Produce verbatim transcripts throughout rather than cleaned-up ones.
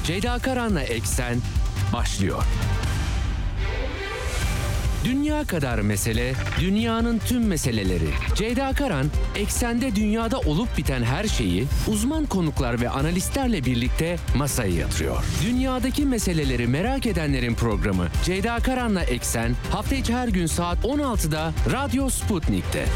Ceyda Karan'la Eksen başlıyor. Dünya kadar mesele, dünyanın tüm meseleleri. Ceyda Karan, Eksen'de dünyada olup biten her şeyi uzman konuklar ve analistlerle birlikte masaya yatırıyor. Dünyadaki meseleleri merak edenlerin programı Ceyda Karan'la Eksen, hafta içi her gün saat on altıda Radyo Sputnik'te.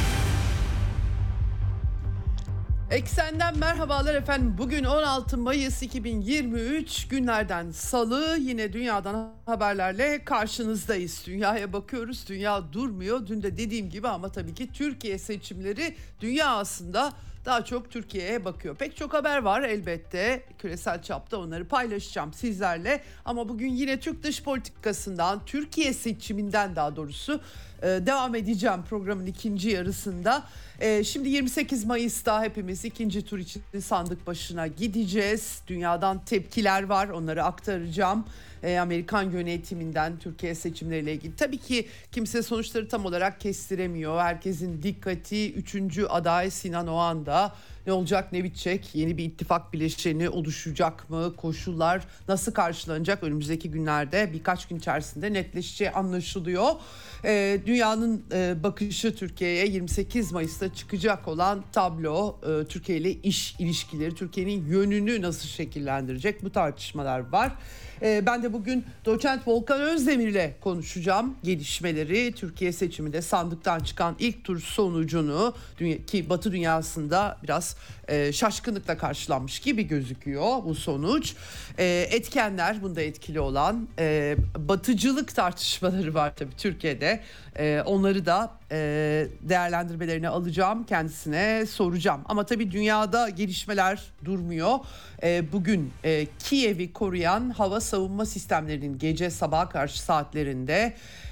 Eksen'den merhabalar efendim. Bugün on altı Mayıs iki bin yirmi üç, günlerden salı, yine dünyadan haberlerle karşınızdayız. Dünyaya bakıyoruz, dünya durmuyor. Dün de dediğim gibi, ama tabii ki Türkiye seçimleri dünya aslında daha çok Türkiye'ye bakıyor. Pek çok haber var elbette, küresel çapta onları paylaşacağım sizlerle. Ama bugün yine Türk dış politikasından, Türkiye seçiminden daha doğrusu devam edeceğim programın ikinci yarısında. Şimdi yirmi sekiz Mayıs'ta hepimiz ikinci tur için sandık başına gideceğiz. Dünyadan tepkiler var, onları aktaracağım. Amerikan yönetiminden Türkiye seçimleriyle ilgili. Tabii ki kimse sonuçları tam olarak kestiremiyor. Herkesin dikkati üçüncü aday Sinan Oğan'da. Ne olacak, ne bitecek? Yeni bir ittifak bileşeni oluşacak mı? Koşullar nasıl karşılanacak? Önümüzdeki günlerde, birkaç gün içerisinde netleşeceği anlaşılıyor. Ee, dünyanın e, bakışı Türkiye'ye yirmi sekiz Mayıs'ta çıkacak olan tablo, e, Türkiye ile iş ilişkileri, Türkiye'nin yönünü nasıl şekillendirecek, bu tartışmalar var. E, ben de bugün doçent Volkan Özdemir ile konuşacağım gelişmeleri, Türkiye seçiminde sandıktan çıkan ilk tur sonucunu, dünya, ki Batı dünyasında biraz e, şaşkınlıkla karşılanmış gibi gözüküyor bu sonuç. E, etkenler, bunda etkili olan e, batıcılık tartışmaları var tabii Türkiye'de. E, onları da e, değerlendirmelerini alacağım, kendisine soracağım. Ama tabii dünyada gelişmeler durmuyor. E, bugün e, Kiev'i koruyan hava savunma sistemlerinin gece sabaha karşı saatlerinde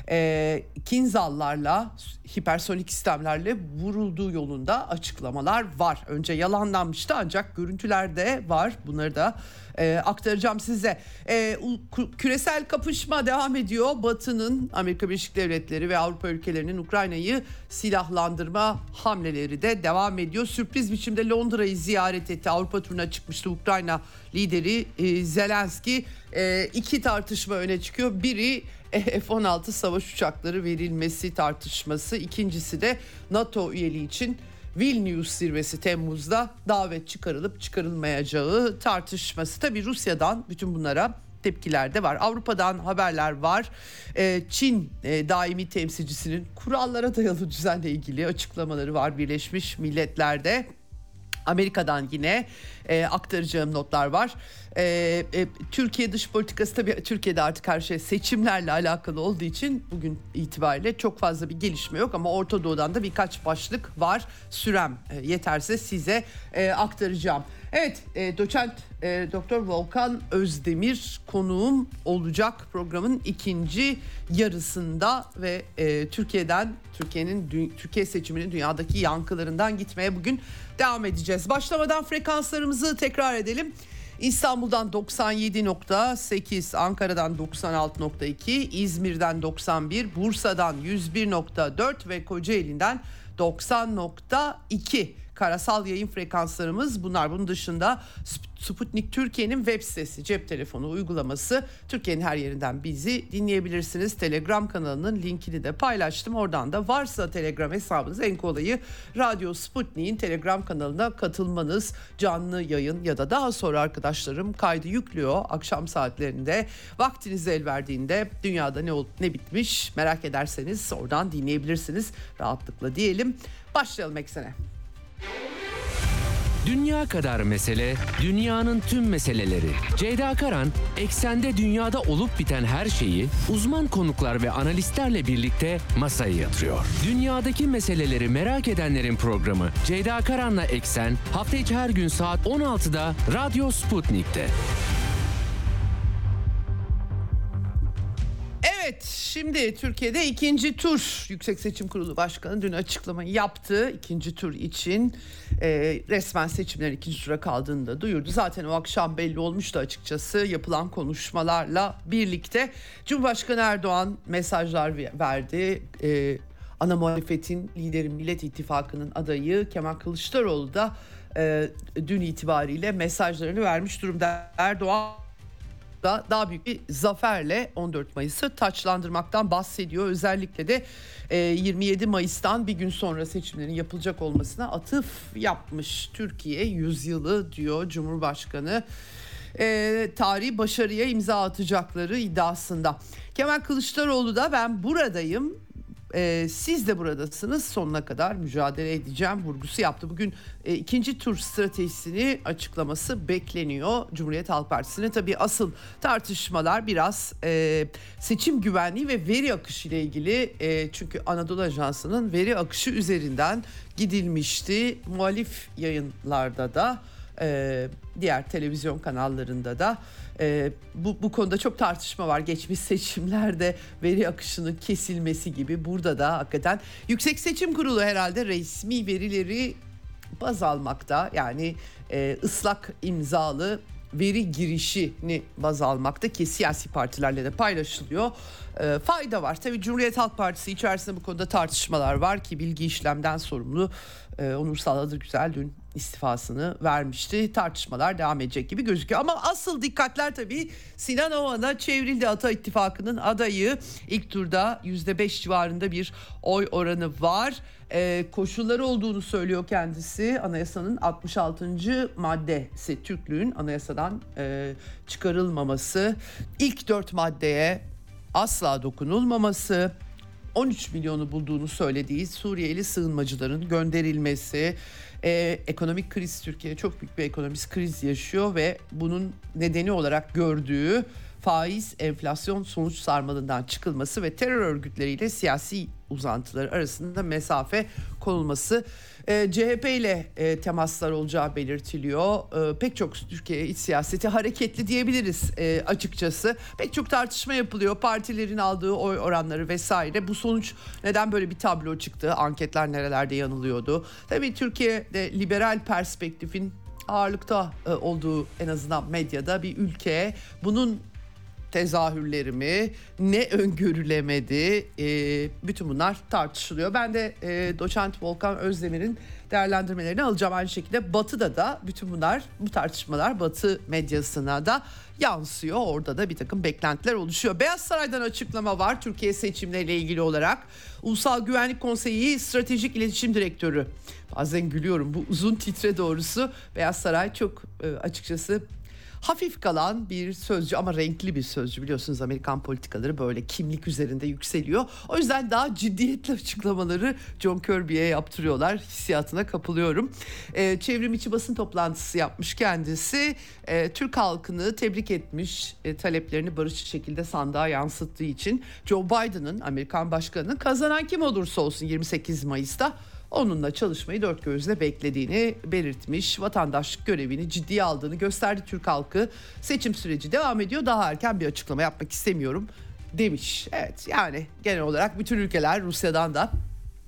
e, Kinzhal'larla, hipersonik sistemlerle vurulduğu yolunda açıklamalar var. Önce yalanlanmıştı, ancak görüntüler de var. Bunları da e, aktaracağım size. E, küresel kapışma devam ediyor. Batı'nın, Amerika Birleşik Devletleri ve Avrupa ülkelerinin Ukrayna'yı silahlandırma hamleleri de devam ediyor. Sürpriz biçimde Londra'yı ziyaret etti. Avrupa turuna çıkmıştı Ukrayna lideri e, Zelenski. E, iki tartışma öne çıkıyor. Biri F on altı savaş uçakları verilmesi tartışması. İkincisi de NATO üyeliği için Vilnius zirvesi Temmuz'da davet çıkarılıp çıkarılmayacağı tartışması. Tabii Rusya'dan bütün bunlara tepkiler de var. Avrupa'dan haberler var. Ee, Çin e, daimi temsilcisinin kurallara dayalı düzenle ilgili açıklamaları var Birleşmiş Milletler'de. Amerika'dan yine e, aktaracağım notlar var. E, e, Türkiye dış politikası, tabii Türkiye'de artık her şey seçimlerle alakalı olduğu için bugün itibariyle çok fazla bir gelişme yok, ama Orta Doğu'dan da birkaç başlık var. Sürem e, yeterse size e, aktaracağım. Evet, e, doçent e, Doktor Volkan Özdemir konuğum olacak programın ikinci yarısında ve e, Türkiye'den, Türkiye'nin Türkiye seçiminin dünyadaki yankılarından gitmeye bugün devam edeceğiz. Başlamadan frekanslarımızı tekrar edelim. İstanbul'dan doksan yedi nokta sekiz, Ankara'dan doksan altı nokta iki, İzmir'den doksan bir, Bursa'dan yüz bir nokta dört ve Kocaeli'nden doksan nokta iki karasal yayın frekanslarımız bunlar. Bunun dışında Sputnik Türkiye'nin web sitesi, cep telefonu uygulaması, Türkiye'nin her yerinden bizi dinleyebilirsiniz. Telegram kanalının linkini de paylaştım. Oradan da varsa Telegram hesabınız, en kolayı Radyo Sputnik'in Telegram kanalına katılmanız. Canlı yayın ya da daha sonra arkadaşlarım kaydı yüklüyor akşam saatlerinde. Vaktiniz el verdiğinde dünyada ne olup ne bitmiş merak ederseniz oradan dinleyebilirsiniz rahatlıkla diyelim. Başlayalım Eksen'e. Dünya kadar mesele, dünyanın tüm meseleleri. Ceyda Karan, Eksen'de dünyada olup biten her şeyi uzman konuklar ve analistlerle birlikte masaya yatırıyor. Dünyadaki meseleleri merak edenlerin programı Ceyda Karan'la Eksen, hafta içi her gün saat on altıda Radyo Sputnik'te. Evet, şimdi Türkiye'de ikinci tur, Yüksek Seçim Kurulu Başkanı dün açıklamayı yaptı. İkinci tur için e, resmen seçimlerin ikinci tura kaldığını da duyurdu. Zaten o akşam belli olmuştu açıkçası yapılan konuşmalarla birlikte. Cumhurbaşkanı Erdoğan mesajlar verdi. E, ana muhalefetin lideri, Millet İttifakı'nın adayı Kemal Kılıçdaroğlu da e, dün itibariyle mesajlarını vermiş durumda. Erdoğan da daha büyük bir zaferle on dört Mayıs'ı taçlandırmaktan bahsediyor. Özellikle de yirmi yedi Mayıs'tan bir gün sonra seçimlerin yapılacak olmasına atıf yapmış. Türkiye yüzyılı diyor Cumhurbaşkanı. E, tarihi başarıya imza atacakları iddiasında. Kemal Kılıçdaroğlu da ben buradayım, e, siz de buradasınız, sonuna kadar mücadele edeceğim vurgusu yaptı. Bugün e, ikinci tur stratejisini açıklaması bekleniyor Cumhuriyet Halk Partisi'nin. Tabii asıl tartışmalar biraz e, seçim güvenliği ve veri akışı ile ilgili. E, çünkü Anadolu Ajansı'nın veri akışı üzerinden gidilmişti. Muhalif yayınlarda da Ee, diğer televizyon kanallarında da e, bu, bu konuda çok tartışma var. Geçmiş seçimlerde veri akışının kesilmesi gibi burada da hakikaten Yüksek Seçim Kurulu herhalde resmi verileri baz almakta, yani e, ıslak imzalı veri girişini baz almakta ki siyasi partilerle de paylaşılıyor. E, fayda var. Tabii Cumhuriyet Halk Partisi içerisinde bu konuda tartışmalar var ki bilgi işlemden sorumlu e, Onur Saladırgüzel dün istifasını vermişti. Tartışmalar devam edecek gibi gözüküyor. Ama asıl dikkatler tabii Sinan Oğan'a çevrildi. Ata İttifakı'nın adayı ilk turda yüzde beş civarında bir oy oranı var. Ee, koşulları olduğunu söylüyor kendisi. Anayasanın altmış altıncı maddesi, Türklüğün anayasadan e, çıkarılmaması, ilk dört maddeye asla dokunulmaması, on üç milyonu bulduğunu söylediği Suriyeli sığınmacıların gönderilmesi, Ee, ekonomik kriz, Türkiye çok büyük bir ekonomik kriz yaşıyor ve bunun nedeni olarak gördüğü faiz, enflasyon sonuç sarmalından çıkılması ve terör örgütleriyle siyasi uzantıları arasında mesafe konulması. E, C H P ile e, temaslar olacağı belirtiliyor. E, pek çok Türkiye iç siyaseti hareketli diyebiliriz e, açıkçası. Pek çok tartışma yapılıyor. Partilerin aldığı oy oranları vesaire. Bu sonuç neden böyle bir tablo çıktı? Anketler nerelerde yanılıyordu? Tabii Türkiye'de liberal perspektifin ağırlıkta e, olduğu, en azından medyada bir ülke. Bunun tezahürleri mi, ne öngörülemedi, e, bütün bunlar tartışılıyor. Ben de e, doçent Volkan Özdemir'in değerlendirmelerini alacağım. Aynı şekilde Batı'da da bütün bunlar, bu tartışmalar Batı medyasına da yansıyor. Orada da bir takım beklentiler oluşuyor. Beyaz Saray'dan açıklama var Türkiye seçimleriyle ilgili olarak. Ulusal Güvenlik Konseyi Stratejik İletişim Direktörü, bazen gülüyorum bu uzun titre doğrusu, Beyaz Saray çok e, açıkçası hafif kalan bir sözcü ama renkli bir sözcü. Biliyorsunuz Amerikan politikaları böyle kimlik üzerinde yükseliyor. O yüzden daha ciddiyetli açıklamaları John Kirby'ye yaptırıyorlar. Hissiyatına kapılıyorum. Ee, çevrim içi basın toplantısı yapmış kendisi. Ee, Türk halkını tebrik etmiş, e, taleplerini barışçı şekilde sandığa yansıttığı için Joe Biden'ın, Amerikan başkanının, kazanan kim olursa olsun yirmi sekiz Mayıs'ta onunla çalışmayı dört gözle beklediğini belirtmiş. Vatandaşlık görevini ciddiye aldığını gösterdi Türk halkı. Seçim süreci devam ediyor. Daha erken bir açıklama yapmak istemiyorum demiş. Evet, yani genel olarak bütün ülkeler, Rusya'dan da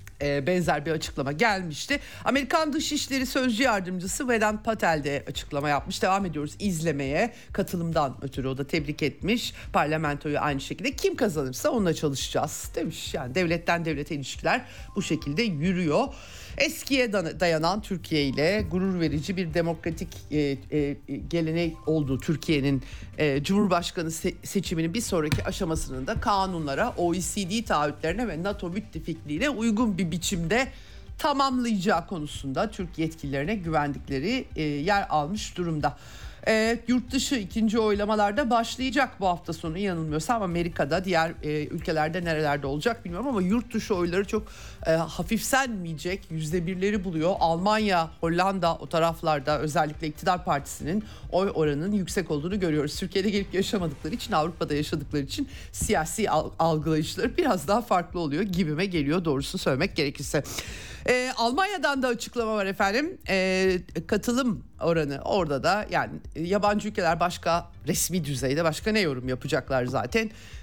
e, benzer bir açıklama gelmişti. Amerikan Dışişleri Sözcü Yardımcısı Vedant Patel de açıklama yapmış. Devam ediyoruz izlemeye. Katılımdan ötürü o da tebrik etmiş. Parlamentoyu aynı şekilde kim kazanırsa onunla çalışacağız demiş. Yani devletten devlete ilişkiler bu şekilde yürüyor. Eskiye dayanan Türkiye ile gurur verici bir demokratik e, e, gelenek oldu Türkiye'nin. E, Cumhurbaşkanı se- seçiminin bir sonraki aşamasının da kanunlara, O E C D taahhütlerine ve NATO müttefikliğine uygun bir biçimde tamamlayacağı konusunda Türk yetkililerine güvendikleri e, yer almış durumda. E, yurt dışı ikinci oylamalarda başlayacak bu hafta sonu yanılmıyorsam. Amerika'da, diğer e, ülkelerde nerelerde olacak bilmiyorum ama yurt dışı oyları çok e, hafifsenmeyecek, yüzde birleri buluyor. Almanya, Hollanda, o taraflarda özellikle iktidar partisinin oy oranının yüksek olduğunu görüyoruz. Türkiye'de gelip yaşamadıkları için, Avrupa'da yaşadıkları için siyasi algılayışları biraz daha farklı oluyor gibime geliyor, doğrusunu söylemek gerekirse. Ee, Almanya'dan da açıklama var efendim. Ee, katılım oranı orada da, yani yabancı ülkeler başka resmi düzeyde başka ne yorum yapacaklar zaten.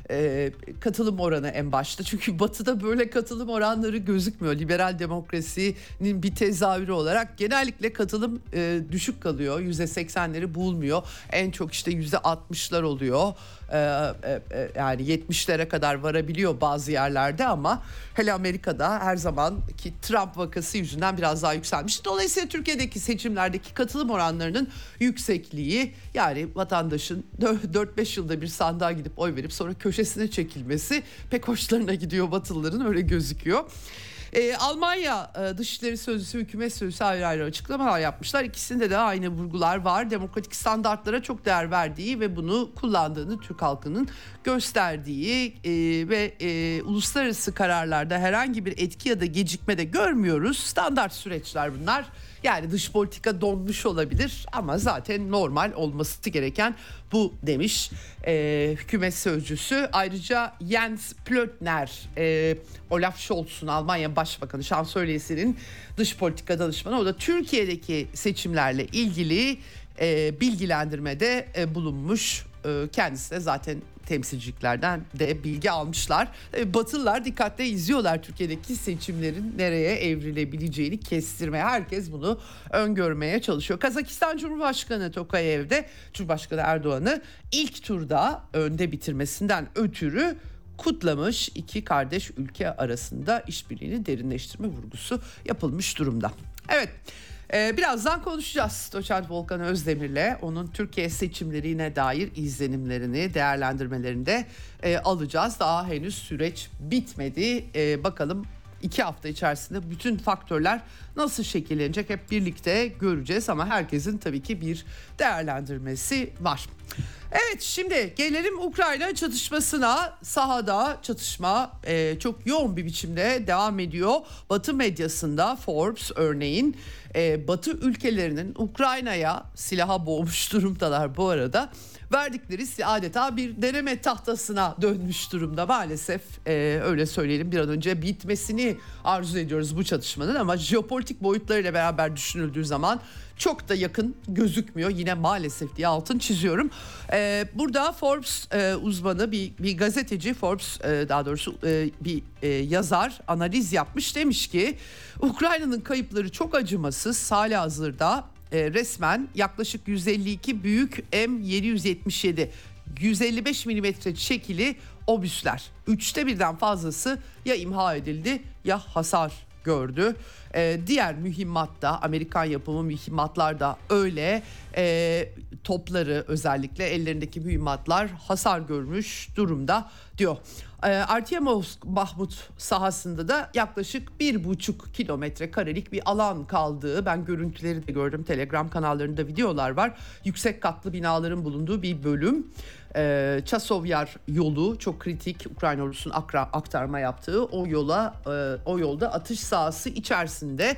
e, katılım oranı en başta. Çünkü Batı'da böyle katılım oranları gözükmüyor. Liberal demokrasinin bir tezahürü olarak genellikle katılım e, düşük kalıyor. yüzde seksenleri bulmuyor. En çok işte yüzde altmışlar oluyor. E, e, yani yetmişlere kadar varabiliyor bazı yerlerde ama hele Amerika'da her zamanki Trump vakası yüzünden biraz daha yükselmiş. Dolayısıyla Türkiye'deki seçimlerdeki katılım oranlarının yüksekliği, yani vatandaşın dört beş yılda bir sandığa gidip oy verip sonra köşesine çekilmesi pek hoşlarına gidiyor Batılıların, öyle gözüküyor. Ee, Almanya e, Dışişleri Sözcüsü, Hükümet Sözcüsü ayrı ayrı açıklamalar yapmışlar. İkisinde de aynı vurgular var. Demokratik standartlara çok değer verdiği ve bunu kullandığını Türk halkının gösterdiği e, ve e, uluslararası kararlarda herhangi bir etki ya da gecikme de görmüyoruz. Standart süreçler bunlar. Yani dış politika donmuş olabilir ama zaten normal olması gereken bu demiş e, hükümet sözcüsü. Ayrıca Jens Plötner, e, Olaf Scholz'un, Almanya Başbakanı, şansölyesinin dış politika danışmanı, o da Türkiye'deki seçimlerle ilgili e, bilgilendirmede e, bulunmuş. E, kendisi de zaten temsilciliklerden de bilgi almışlar. Batılılar dikkatle izliyorlar Türkiye'deki seçimlerin nereye evrilebileceğini kestirmeye. Herkes bunu öngörmeye çalışıyor. Kazakistan Cumhurbaşkanı Tokayev de Cumhurbaşkanı Erdoğan'ı ilk turda önde bitirmesinden ötürü kutlamış. İki kardeş ülke arasında işbirliğini derinleştirme vurgusu yapılmış durumda. Evet. Ee, birazdan konuşacağız Doçent Volkan Özdemir'le. Onun Türkiye seçimlerine dair izlenimlerini, değerlendirmelerini de e, alacağız. Daha henüz süreç bitmedi. E, bakalım iki hafta içerisinde bütün faktörler nasıl şekillenecek hep birlikte göreceğiz. Ama herkesin tabii ki bir değerlendirmesi var. Evet, şimdi gelelim Ukrayna çatışmasına. Sahada çatışma e, çok yoğun bir biçimde devam ediyor. Batı medyasında Forbes örneğin e, Batı ülkelerinin Ukrayna'ya silaha boğmuş durumdalar bu arada. Verdikleri adeta bir deneme tahtasına dönmüş durumda maalesef, e, öyle söyleyelim. Bir an önce bitmesini arzu ediyoruz bu çatışmanın ama jeopolitik boyutlarıyla beraber düşünüldüğü zaman çok da yakın gözükmüyor yine maalesef diye altın çiziyorum. Ee, burada Forbes e, uzmanı bir, bir gazeteci, Forbes e, daha doğrusu e, bir e, yazar analiz yapmış, demiş ki Ukrayna'nın kayıpları çok acımasız. Halihazırda e, resmen yaklaşık yüz elli iki büyük M yedi yüz yetmiş yedi yüz elli beş milimetre çekili obüsler, üçte birden fazlası ya imha edildi ya hasar gördü. Ee, diğer mühimmatta, Amerikan yapımı mühimmatlar da öyle. Ee, topları, özellikle ellerindeki mühimmatlar hasar görmüş durumda diyor. Ee, Artyomovsk-Bahmut sahasında da yaklaşık bir buçuk kilometre karelik bir alan kaldığı, ben görüntüleri de gördüm, Telegram kanallarında videolar var. Yüksek katlı binaların bulunduğu bir bölüm. Ee, Çasov-Yar yolu çok kritik, Ukrayna ordusunun aktarma yaptığı o yola, e, o yolda atış sahası içerisinde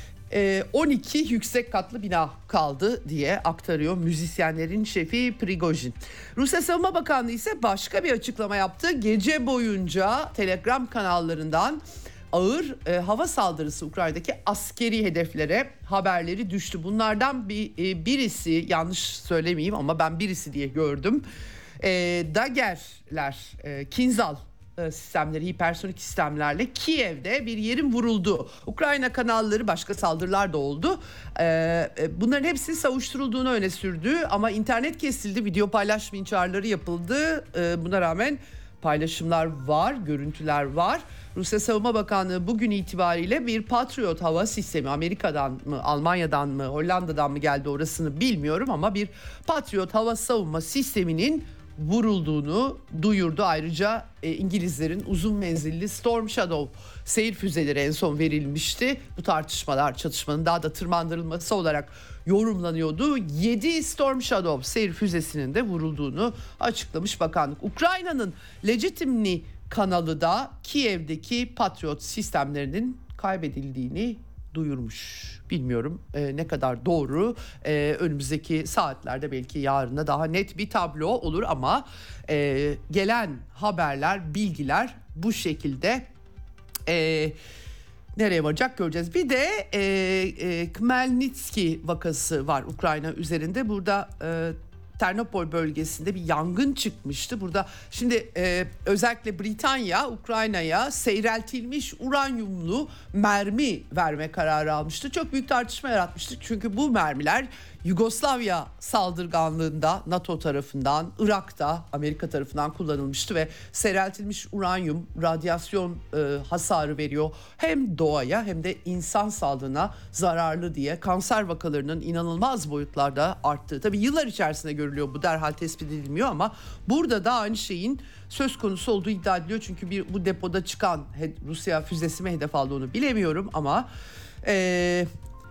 e, on iki yüksek katlı bina kaldı diye aktarıyor müzisyenlerin şefi Prigojin. Rusya Savunma Bakanlığı ise başka bir açıklama yaptı. Gece boyunca Telegram kanallarından ağır e, hava saldırısı Ukrayna'daki askeri hedeflere haberleri düştü. Bunlardan bir e, birisi, yanlış söylemeyeyim ama ben birisi diye gördüm. E, Dagger'ler, e, Kinzhal e, sistemleri, hipersonik sistemlerle Kiev'de bir yerin vuruldu. Ukrayna kanalları başka saldırılar da oldu. E, e, bunların hepsi savuşturulduğunu öne sürdü ama internet kesildi, video paylaşma çağrıları yapıldı. E, buna rağmen paylaşımlar var, görüntüler var. Rusya Savunma Bakanlığı bugün itibariyle bir Patriot hava sistemi, Amerika'dan mı, Almanya'dan mı, Hollanda'dan mı geldi orasını bilmiyorum ama bir Patriot hava savunma sisteminin vurulduğunu duyurdu. Ayrıca e, İngilizlerin uzun menzilli Storm Shadow seyir füzeleri en son verilmişti. Bu tartışmalar çatışmanın daha da tırmandırılması olarak yorumlanıyordu. yedi Storm Shadow seyir füzesinin de vurulduğunu açıklamış bakanlık. Ukrayna'nın Legitimni kanalı da Kiev'deki Patriot sistemlerinin kaybedildiğini duyurmuş. Bilmiyorum e, ne kadar doğru. E, önümüzdeki saatlerde belki yarına daha net bir tablo olur ama e, gelen haberler, bilgiler bu şekilde. E, nereye varacak göreceğiz. Bir de e, e, Khmelnytski vakası var Ukrayna üzerinde. Burada e, Ternopil bölgesinde bir yangın çıkmıştı. Burada şimdi e, özellikle Britanya Ukrayna'ya seyreltilmiş uranyumlu mermi verme kararı almıştı. Çok büyük tartışma yaratmıştı. Çünkü bu mermiler Yugoslavya saldırganlığında NATO tarafından, Irak'ta Amerika tarafından kullanılmıştı ve seyreltilmiş uranyum radyasyon e, hasarı veriyor. Hem doğaya hem de insan sağlığına zararlı diye kanser vakalarının inanılmaz boyutlarda arttığı. Tabii yıllar içerisinde görülüyor, bu derhal tespit edilmiyor ama burada da aynı şeyin söz konusu olduğu iddia ediliyor. Çünkü bir bu depoda çıkan Rusya füzesi mi hedef aldı onu bilemiyorum ama Eee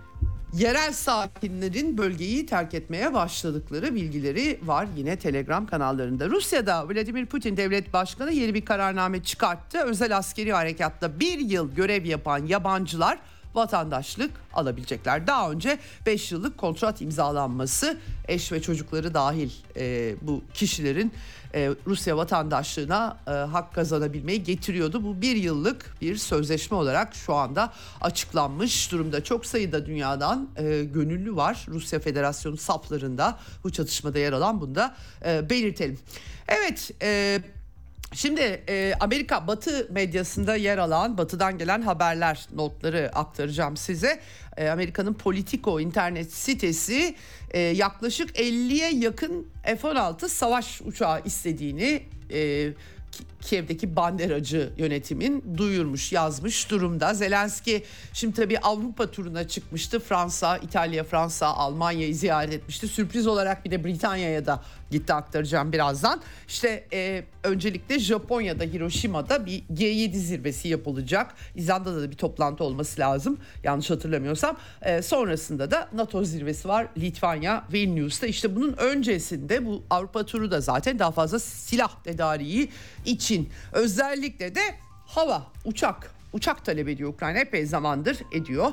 yerel sakinlerin bölgeyi terk etmeye başladıkları bilgileri var yine Telegram kanallarında. Rusya'da Vladimir Putin devlet başkanı yeni bir kararname çıkarttı. Özel askeri harekatta bir yıl görev yapan yabancılar vatandaşlık alabilecekler. Daha önce beş yıllık kontrat imzalanması eş ve çocukları dahil e, bu kişilerin e, Rusya vatandaşlığına e, hak kazanabilmeyi getiriyordu. Bu bir yıllık bir sözleşme olarak şu anda açıklanmış durumda. Çok sayıda dünyadan e, gönüllü var Rusya Federasyonu saflarında bu çatışmada yer alan, bunu da e, belirtelim. Evet, e, Şimdi e, Amerika Batı medyasında yer alan, Batı'dan gelen haberler, notları aktaracağım size. E, Amerika'nın Politico internet sitesi e, yaklaşık elliye yakın F on altı savaş uçağı istediğini e, Kiev'deki banderacı yönetimin duyurmuş, yazmış durumda. Zelenski şimdi tabii Avrupa turuna çıkmıştı. Fransa, İtalya, Fransa, Almanya'yı ziyaret etmişti. Sürpriz olarak bir de Britanya'ya da gitti, aktaracağım birazdan. İşte e, öncelikle Japonya'da, Hiroşima'da bir G yedi zirvesi yapılacak. İzlanda'da da bir toplantı olması lazım yanlış hatırlamıyorsam. E, sonrasında da NATO zirvesi var Litvanya, Vilnius'ta. İşte bunun öncesinde bu Avrupa turu da zaten daha fazla silah tedariği için, özellikle de hava, uçak uçak talep ediyor Ukrayna, epey zamandır ediyor.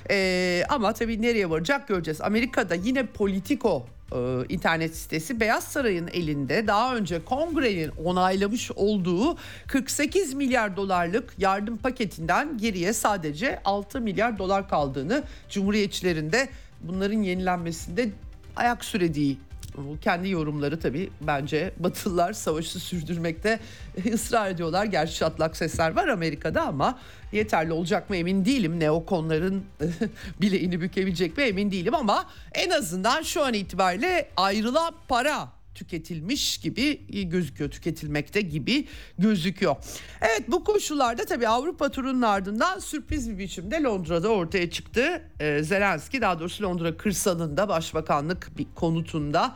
Ee, ama tabii nereye varacak göreceğiz. Amerika'da yine Politico e, internet sitesi Beyaz Saray'ın elinde daha önce Kongre'nin onaylamış olduğu kırk sekiz milyar dolarlık yardım paketinden geriye sadece altı milyar dolar kaldığını, Cumhuriyetçilerin de bunların yenilenmesinde ayak sürediği, kendi yorumları tabii, bence Batılılar savaşı sürdürmekte ısrar ediyorlar. Gerçi çatlak sesler var Amerika'da ama yeterli olacak mı emin değilim. Neokonların bileğini bükebilecek mi emin değilim ama en azından şu an itibariyle ayrılan para tüketilmiş gibi gözüküyor, tüketilmekte gibi gözüküyor. Evet, bu koşullarda tabii Avrupa turunun ardından sürpriz bir biçimde Londra'da ortaya çıktı. Ee, Zelenski, daha doğrusu Londra kırsalında başbakanlık bir konutunda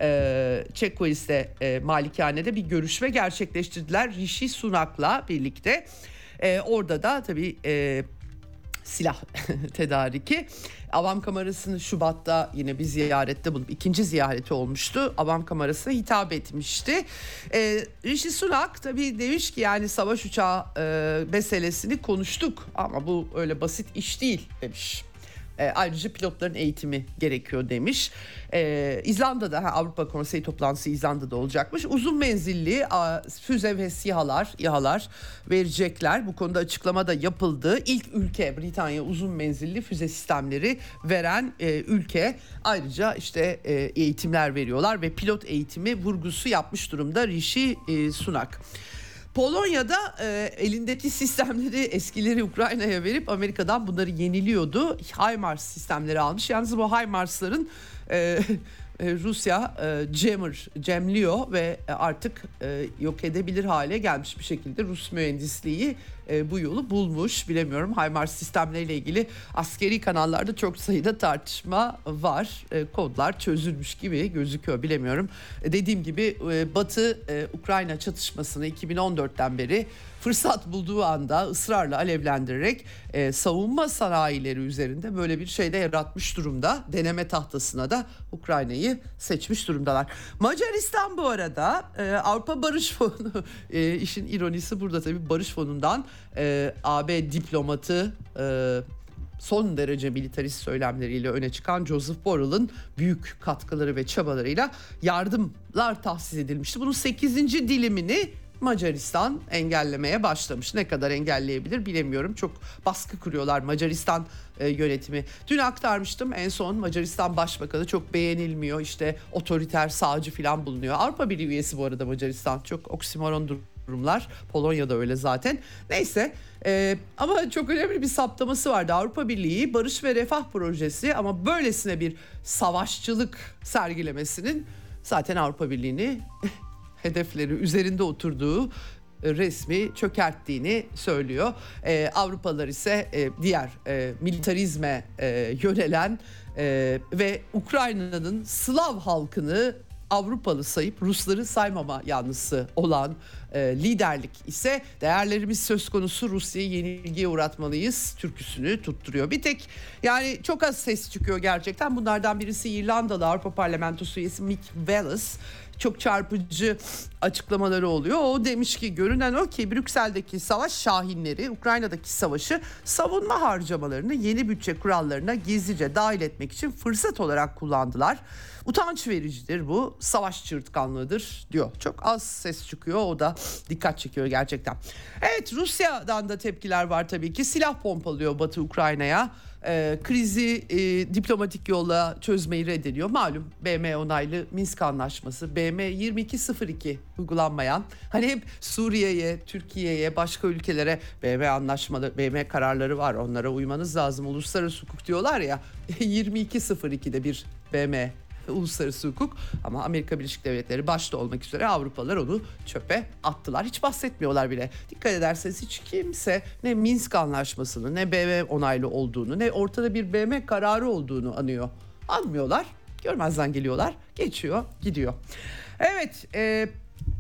e, Çekkois'te e, malikanede bir görüşme gerçekleştirdiler Rishi Sunak'la birlikte. E, orada da tabii e, silah tedariki. Avam Kamerası'nı Şubat'ta yine bir ziyarette bulunup, ikinci ziyareti olmuştu. Avam Kamerası'na hitap etmişti. Ee, Rishi Sunak tabii demiş ki yani savaş uçağı e, meselesini konuştuk ama bu öyle basit iş değil demiş. E, ayrıca pilotların eğitimi gerekiyor demiş. E, İzlanda'da ha, Avrupa Konseyi toplantısı İzlanda'da olacakmış. Uzun menzilli a, füze ve SİHA'lar, İHA'lar verecekler. Bu konuda açıklama da yapıldı. İlk ülke Britanya uzun menzilli füze sistemleri veren e, ülke. Ayrıca işte e, eğitimler veriyorlar ve pilot eğitimi vurgusu yapmış durumda Rishi e, Sunak. Polonya'da e, elindeki sistemleri, eskileri Ukrayna'ya verip Amerika'dan bunları yeniliyordu. HIMARS sistemleri almış. Yalnız bu HIMARS'ların e, Rusya e, jammer, jamliyor ve artık e, yok edebilir hale gelmiş bir şekilde. Rus mühendisliği e, bu yolu bulmuş. Bilemiyorum, HIMARS sistemleriyle ilgili askeri kanallarda çok sayıda tartışma var. E, kodlar çözülmüş gibi gözüküyor, bilemiyorum. E, dediğim gibi e, Batı e, Ukrayna çatışmasını iki bin on dörtten beri fırsat bulduğu anda ısrarla alevlendirerek e, savunma sanayileri üzerinde böyle bir şey de yaratmış durumda. Deneme tahtasına da Ukrayna'yı seçmiş durumdalar. Macaristan bu arada e, Avrupa Barış Fonu, e, işin ironisi burada tabii, Barış Fonu'ndan e, A B diplomatı, e, son derece militarist söylemleriyle öne çıkan Joseph Borrell'ın büyük katkıları ve çabalarıyla yardımlar tahsis edilmişti. Bunun sekizinci dilimini Macaristan engellemeye başlamış. Ne kadar engelleyebilir bilemiyorum. Çok baskı kuruyorlar Macaristan e, yönetimi. Dün aktarmıştım, en son Macaristan Başbakanı çok beğenilmiyor. İşte otoriter, sağcı falan bulunuyor. Avrupa Birliği üyesi bu arada Macaristan. Çok oksimoron durumlar. Polonya'da öyle zaten. Neyse e, ama çok önemli bir saptaması vardı. Avrupa Birliği Barış ve Refah Projesi, ama böylesine bir savaşçılık sergilemesinin zaten Avrupa Birliği'ni hedefleri üzerinde oturduğu resmi çökerttiğini söylüyor. Ee, Avrupalılar ise e, diğer e, militarizme e, yönelen e, ve Ukrayna'nın Slav halkını Avrupalı sayıp Rusları saymama yanlısı olan e, liderlik ise değerlerimiz söz konusu, Rusya'yı yenilgiye uğratmalıyız türküsünü tutturuyor. Bir tek yani çok az ses çıkıyor gerçekten. Bunlardan birisi İrlandalı Avrupa Parlamentosu üyesi Mick Wallace. Çok çarpıcı açıklamaları oluyor. O demiş ki görünen o ki Brüksel'deki savaş şahinleri Ukrayna'daki savaşı savunma harcamalarını yeni bütçe kurallarına gizlice dahil etmek için fırsat olarak kullandılar. Utanç vericidir bu, savaş çırtkanlığıdır diyor. Çok az ses çıkıyor, o da dikkat çekiyor gerçekten. Evet, Rusya'dan da tepkiler var tabii ki. Silah pompalıyor Batı Ukrayna'ya. E, krizi e, diplomatik yolla çözmeyi reddediyor. Malum B M onaylı Minsk Anlaşması, B M yirmi iki sıfır iki uygulanmayan, hani hep Suriye'ye, Türkiye'ye, başka ülkelere B M anlaşmaları, B M kararları var, onlara uymanız lazım, uluslararası hukuk diyorlar ya. yirmi iki sıfır iki'de bir B M uluslararası hukuk, ama Amerika Birleşik Devletleri başta olmak üzere Avrupalılar onu çöpe attılar. Hiç bahsetmiyorlar bile. Dikkat ederseniz hiç kimse ne Minsk Anlaşması'nı, ne B M onaylı olduğunu, ne ortada bir B M kararı olduğunu anıyor. Anmıyorlar, görmezden geliyorlar, geçiyor, gidiyor. Evet, e,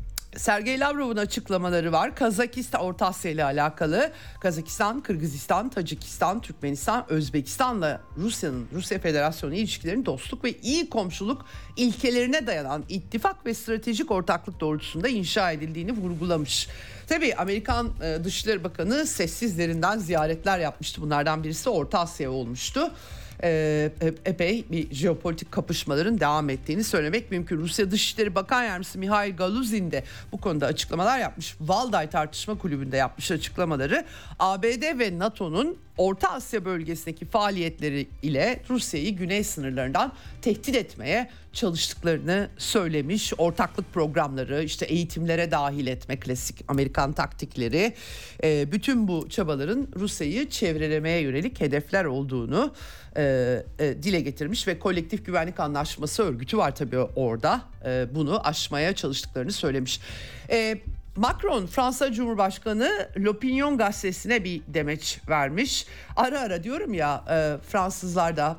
Sergey Lavrov'un açıklamaları var. Kazakistan, Orta Asya ile alakalı. Kazakistan, Kırgızistan, Tacikistan, Türkmenistan, Özbekistan'la Rusya'nın, Rusya Federasyonu ilişkilerinin dostluk ve iyi komşuluk ilkelerine dayanan ittifak ve stratejik ortaklık doğrultusunda inşa edildiğini vurgulamış. Tabii Amerikan Dışişleri Bakanı sessizlerinden ziyaretler yapmıştı. Bunlardan birisi Orta Asya olmuştu. Ee, epey bir jeopolitik kapışmaların devam ettiğini söylemek mümkün. Rusya Dışişleri Bakan Yardımcısı Mihail Galuzin de bu konuda açıklamalar yapmış. Valday Tartışma Kulübü'nde yapmış açıklamaları. A B D ve NATO'nun Orta Asya bölgesindeki faaliyetleri ile Rusya'yı güney sınırlarından tehdit etmeye çalıştıklarını söylemiş. Ortaklık programları, işte eğitimlere dahil etme, klasik Amerikan taktikleri, e, bütün bu çabaların Rusya'yı çevrelemeye yönelik hedefler olduğunu e, e, dile getirmiş ve Kolektif Güvenlik Anlaşması örgütü var tabii orada, e, bunu aşmaya çalıştıklarını söylemiş. E, Macron, Fransa Cumhurbaşkanı L'Opinion gazetesine bir demeç vermiş. Ara ara diyorum ya, e, Fransızlar da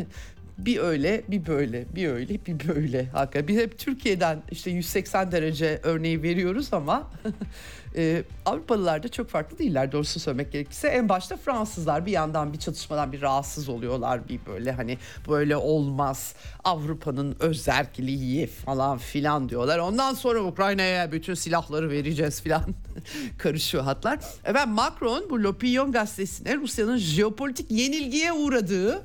bir öyle bir böyle, bir öyle bir böyle. Hakikaten biz hep Türkiye'den işte yüz seksen derece örneği veriyoruz ama e, Avrupalılar da çok farklı değiller doğrusu söylemek gerekirse. En başta Fransızlar bir yandan bir çatışmadan bir rahatsız oluyorlar, bir böyle hani böyle olmaz, Avrupa'nın özerkliği falan filan diyorlar. Ondan sonra Ukrayna'ya bütün silahları vereceğiz filan karışıyor hatlar. Evet, Macron bu L'Opinion gazetesine Rusya'nın jeopolitik yenilgiye uğradığı,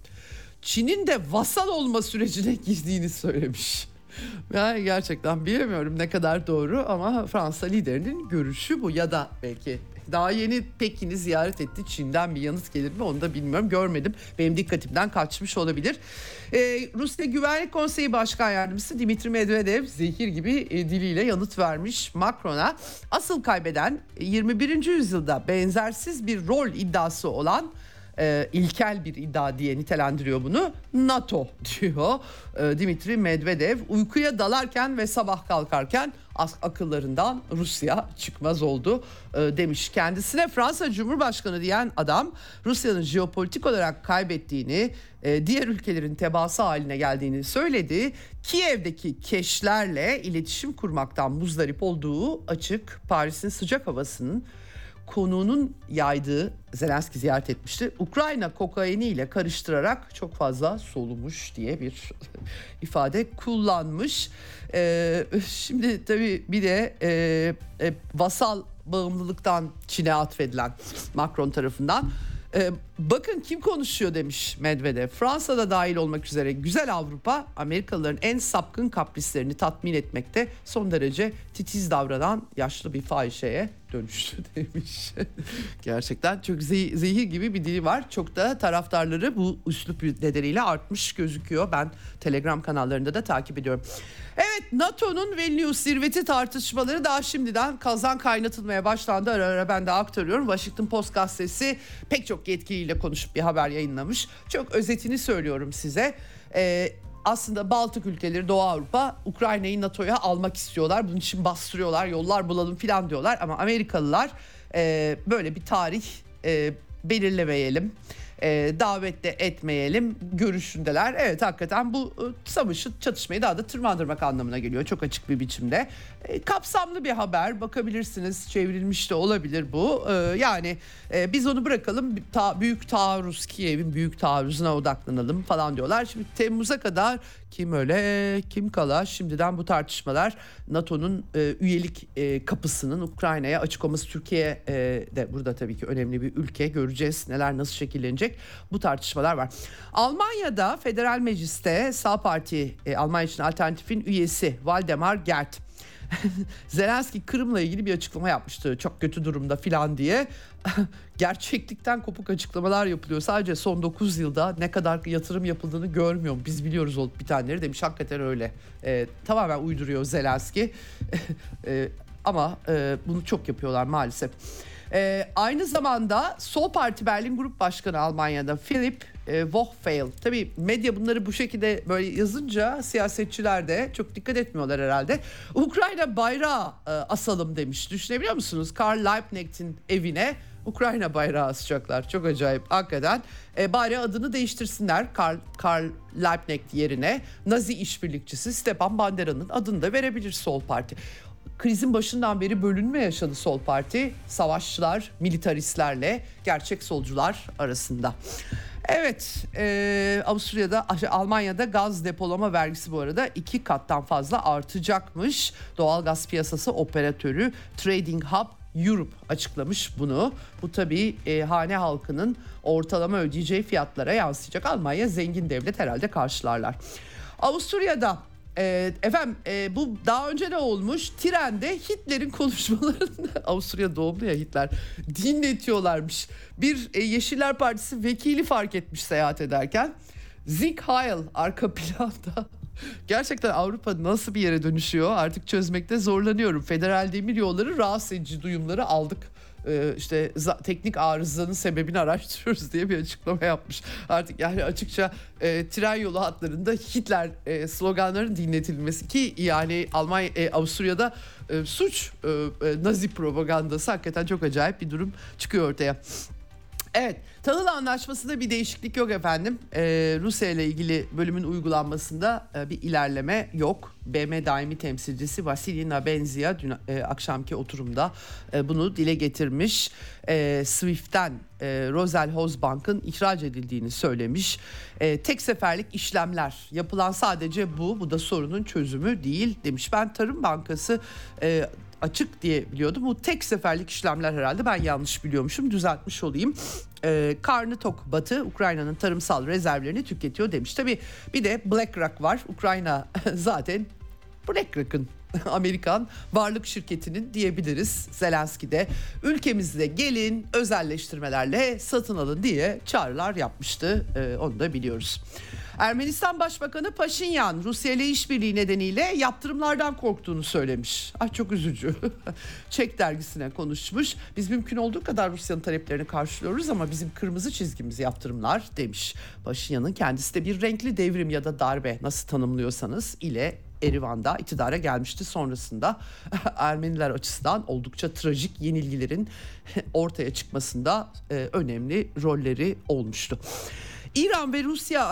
Çin'in de vasal olma sürecine girdiğini söylemiş. Yani gerçekten bilemiyorum ne kadar doğru, ama Fransa liderinin görüşü bu, ya da belki daha yeni Pekin'i ziyaret etti, Çin'den bir yanıt gelir mi onu da bilmiyorum, görmedim, benim dikkatimden kaçmış olabilir. Ee, Rusya Güvenlik Konseyi Başkan Yardımcısı Dimitri Medvedev zehir gibi e, diliyle yanıt vermiş Macron'a. Asıl kaybeden yirmi birinci yüzyılda benzersiz bir rol iddiası olan, E, ilkel bir iddia diye nitelendiriyor bunu, NATO diyor e, Dimitri Medvedev. Uykuya dalarken ve sabah kalkarken akıllarından Rusya çıkmaz oldu e, demiş. Kendisine Fransa Cumhurbaşkanı diyen adam, Rusya'nın jeopolitik olarak kaybettiğini, e, diğer ülkelerin tebaası haline geldiğini söyledi. Kiev'deki keşlerle iletişim kurmaktan muzdarip olduğu açık. Paris'in sıcak havasının konuğunun yaydığı, Zelenski ziyaret etmişti, Ukrayna kokaini ile karıştırarak çok fazla solumuş diye bir ifade kullanmış. Ee, şimdi tabii bir de e, e, vasal bağımlılıktan Çin'e atfedilen Macron tarafından. E, Bakın kim konuşuyor demiş Medvedev. Fransa'da dahil olmak üzere güzel Avrupa, Amerikalıların en sapkın kaprislerini tatmin etmekte son derece titiz davranan yaşlı bir fahişeye dönüştü demiş. Gerçekten çok zeh- zehir gibi bir dili var. Çok da taraftarları bu üslup nedeniyle artmış gözüküyor. Ben Telegram kanallarında da takip ediyorum. Evet, NATO'nun Vilnius zirveti tartışmaları daha şimdiden kazan kaynatılmaya başlandı. Ara ara ben de aktarıyorum. Washington Post gazetesi pek çok yetkiliyle konuşup bir haber yayınlamış. Çok özetini söylüyorum size. Ee, aslında Baltık ülkeleri, Doğu Avrupa Ukrayna'yı NATO'ya almak istiyorlar. Bunun için bastırıyorlar, yollar bulalım falan diyorlar. Ama Amerikalılar e, böyle bir tarih e, belirlemeyelim, e, davet de etmeyelim görüşündeler. Evet, hakikaten bu e, savaşı, çatışmayı daha da tırmandırmak anlamına geliyor çok açık bir biçimde. E, kapsamlı bir haber, bakabilirsiniz, çevrilmiş de olabilir bu. E, yani e, biz onu bırakalım, ta, büyük taarruz, Kiev'in büyük taarruzuna odaklanalım falan diyorlar. Şimdi Temmuz'a kadar kim öyle kim kala şimdiden bu tartışmalar NATO'nun e, üyelik e, kapısının Ukrayna'ya açık olması, Türkiye e, de burada tabii ki önemli bir ülke, göreceğiz neler nasıl şekillenecek, bu tartışmalar var. Almanya'da Federal Meclis'te Sağ Parti e, Almanya için Alternatif'in üyesi Waldemar Gert Zelenski Kırım'la ilgili bir açıklama yapmıştı, çok kötü durumda filan diye. Gerçeklikten kopuk açıklamalar yapılıyor. Sadece son dokuz yılda ne kadar yatırım yapıldığını görmüyorum. Biz biliyoruz olup bitenleri demiş. Hakikaten öyle. Ee, tamamen uyduruyor Zelenski. ee, ama e, bunu çok yapıyorlar maalesef. Ee, aynı zamanda Sol Parti Berlin Grup Başkanı Almanya'da Philipp e, Wochfeil. Tabii medya bunları bu şekilde böyle yazınca siyasetçiler de çok dikkat etmiyorlar herhalde. Ukrayna bayrağı e, asalım demiş. Düşünebiliyor musunuz? Karl Liebknecht'in evine Ukrayna bayrağı asacaklar. Çok acayip hakikaten. E, bari adını değiştirsinler. Karl, Karl Liebknecht yerine Nazi işbirlikçisi Stepan Bandera'nın adını da verebilir Sol Parti. Krizin başından beri bölünme yaşadı Sol Parti. Savaşçılar, militaristlerle gerçek solcular arasında. Evet, e, Avusturya'da, Almanya'da gaz depolama vergisi bu arada iki kattan fazla artacakmış. Doğalgaz piyasası operatörü Trading Hub Europe açıklamış bunu. Bu tabii e, hane halkının ortalama ödeyeceği fiyatlara yansıyacak. Almanya zengin devlet, herhalde karşılarlar. Avusturya'da e, efendim e, bu daha önce de olmuş, trende Hitler'in konuşmalarını Avusturya doğumlu ya Hitler, dinletiyorlarmış. Bir e, Yeşiller Partisi vekili fark etmiş seyahat ederken. Sieg Heil arka planda. Gerçekten Avrupa nasıl bir yere dönüşüyor artık çözmekte zorlanıyorum. Federal Demiryolları rahatsız edici duyumları aldık. Ee, işte za- teknik arızanın sebebini araştırıyoruz diye bir açıklama yapmış. Artık yani açıkça e, tren yolu hatlarında Hitler e, sloganlarının dinletilmesi, ki yani Almanya, e, Avusturya'da e, suç e, e, Nazi propagandası, hakikaten çok acayip bir durum çıkıyor ortaya. Evet, tahıl anlaşmasında bir değişiklik yok efendim. Ee, Rusya ile ilgili bölümün uygulanmasında e, bir ilerleme yok. B M daimi temsilcisi Vasily Nabenzia dün e, akşamki oturumda e, bunu dile getirmiş. E, Swift'ten e, Roselhausbank'ın ihraç edildiğini söylemiş. E, tek seferlik işlemler yapılan sadece bu. Bu da sorunun çözümü değil demiş. Ben Tarım Bankası E, açık diye biliyordum. Bu tek seferlik işlemler herhalde. Ben yanlış biliyormuşum. Düzeltmiş olayım. Ee, karnı tok Batı Ukrayna'nın tarımsal rezervlerini tüketiyor demiş. Tabii bir de BlackRock var. Ukrayna zaten BlackRock'ın Amerikan varlık şirketinin diyebiliriz. Zelenski de ülkemizde gelin özelleştirmelerle satın alın diye çağrılar yapmıştı. Ee, onu da biliyoruz. Ermenistan Başbakanı Paşinyan Rusya ile işbirliği nedeniyle yaptırımlardan korktuğunu söylemiş. Ay çok üzücü. Çek dergisine konuşmuş. Biz mümkün olduğu kadar Rusya'nın taleplerini karşılıyoruz ama bizim kırmızı çizgimiz yaptırımlar demiş. Paşinyan'ın kendisi de bir renkli devrim ya da darbe, nasıl tanımlıyorsanız, ile Erivan'da iktidara gelmişti. Sonrasında Ermeniler açısından oldukça trajik yenilgilerin ortaya çıkmasında e, önemli rolleri olmuştu. İran ve Rusya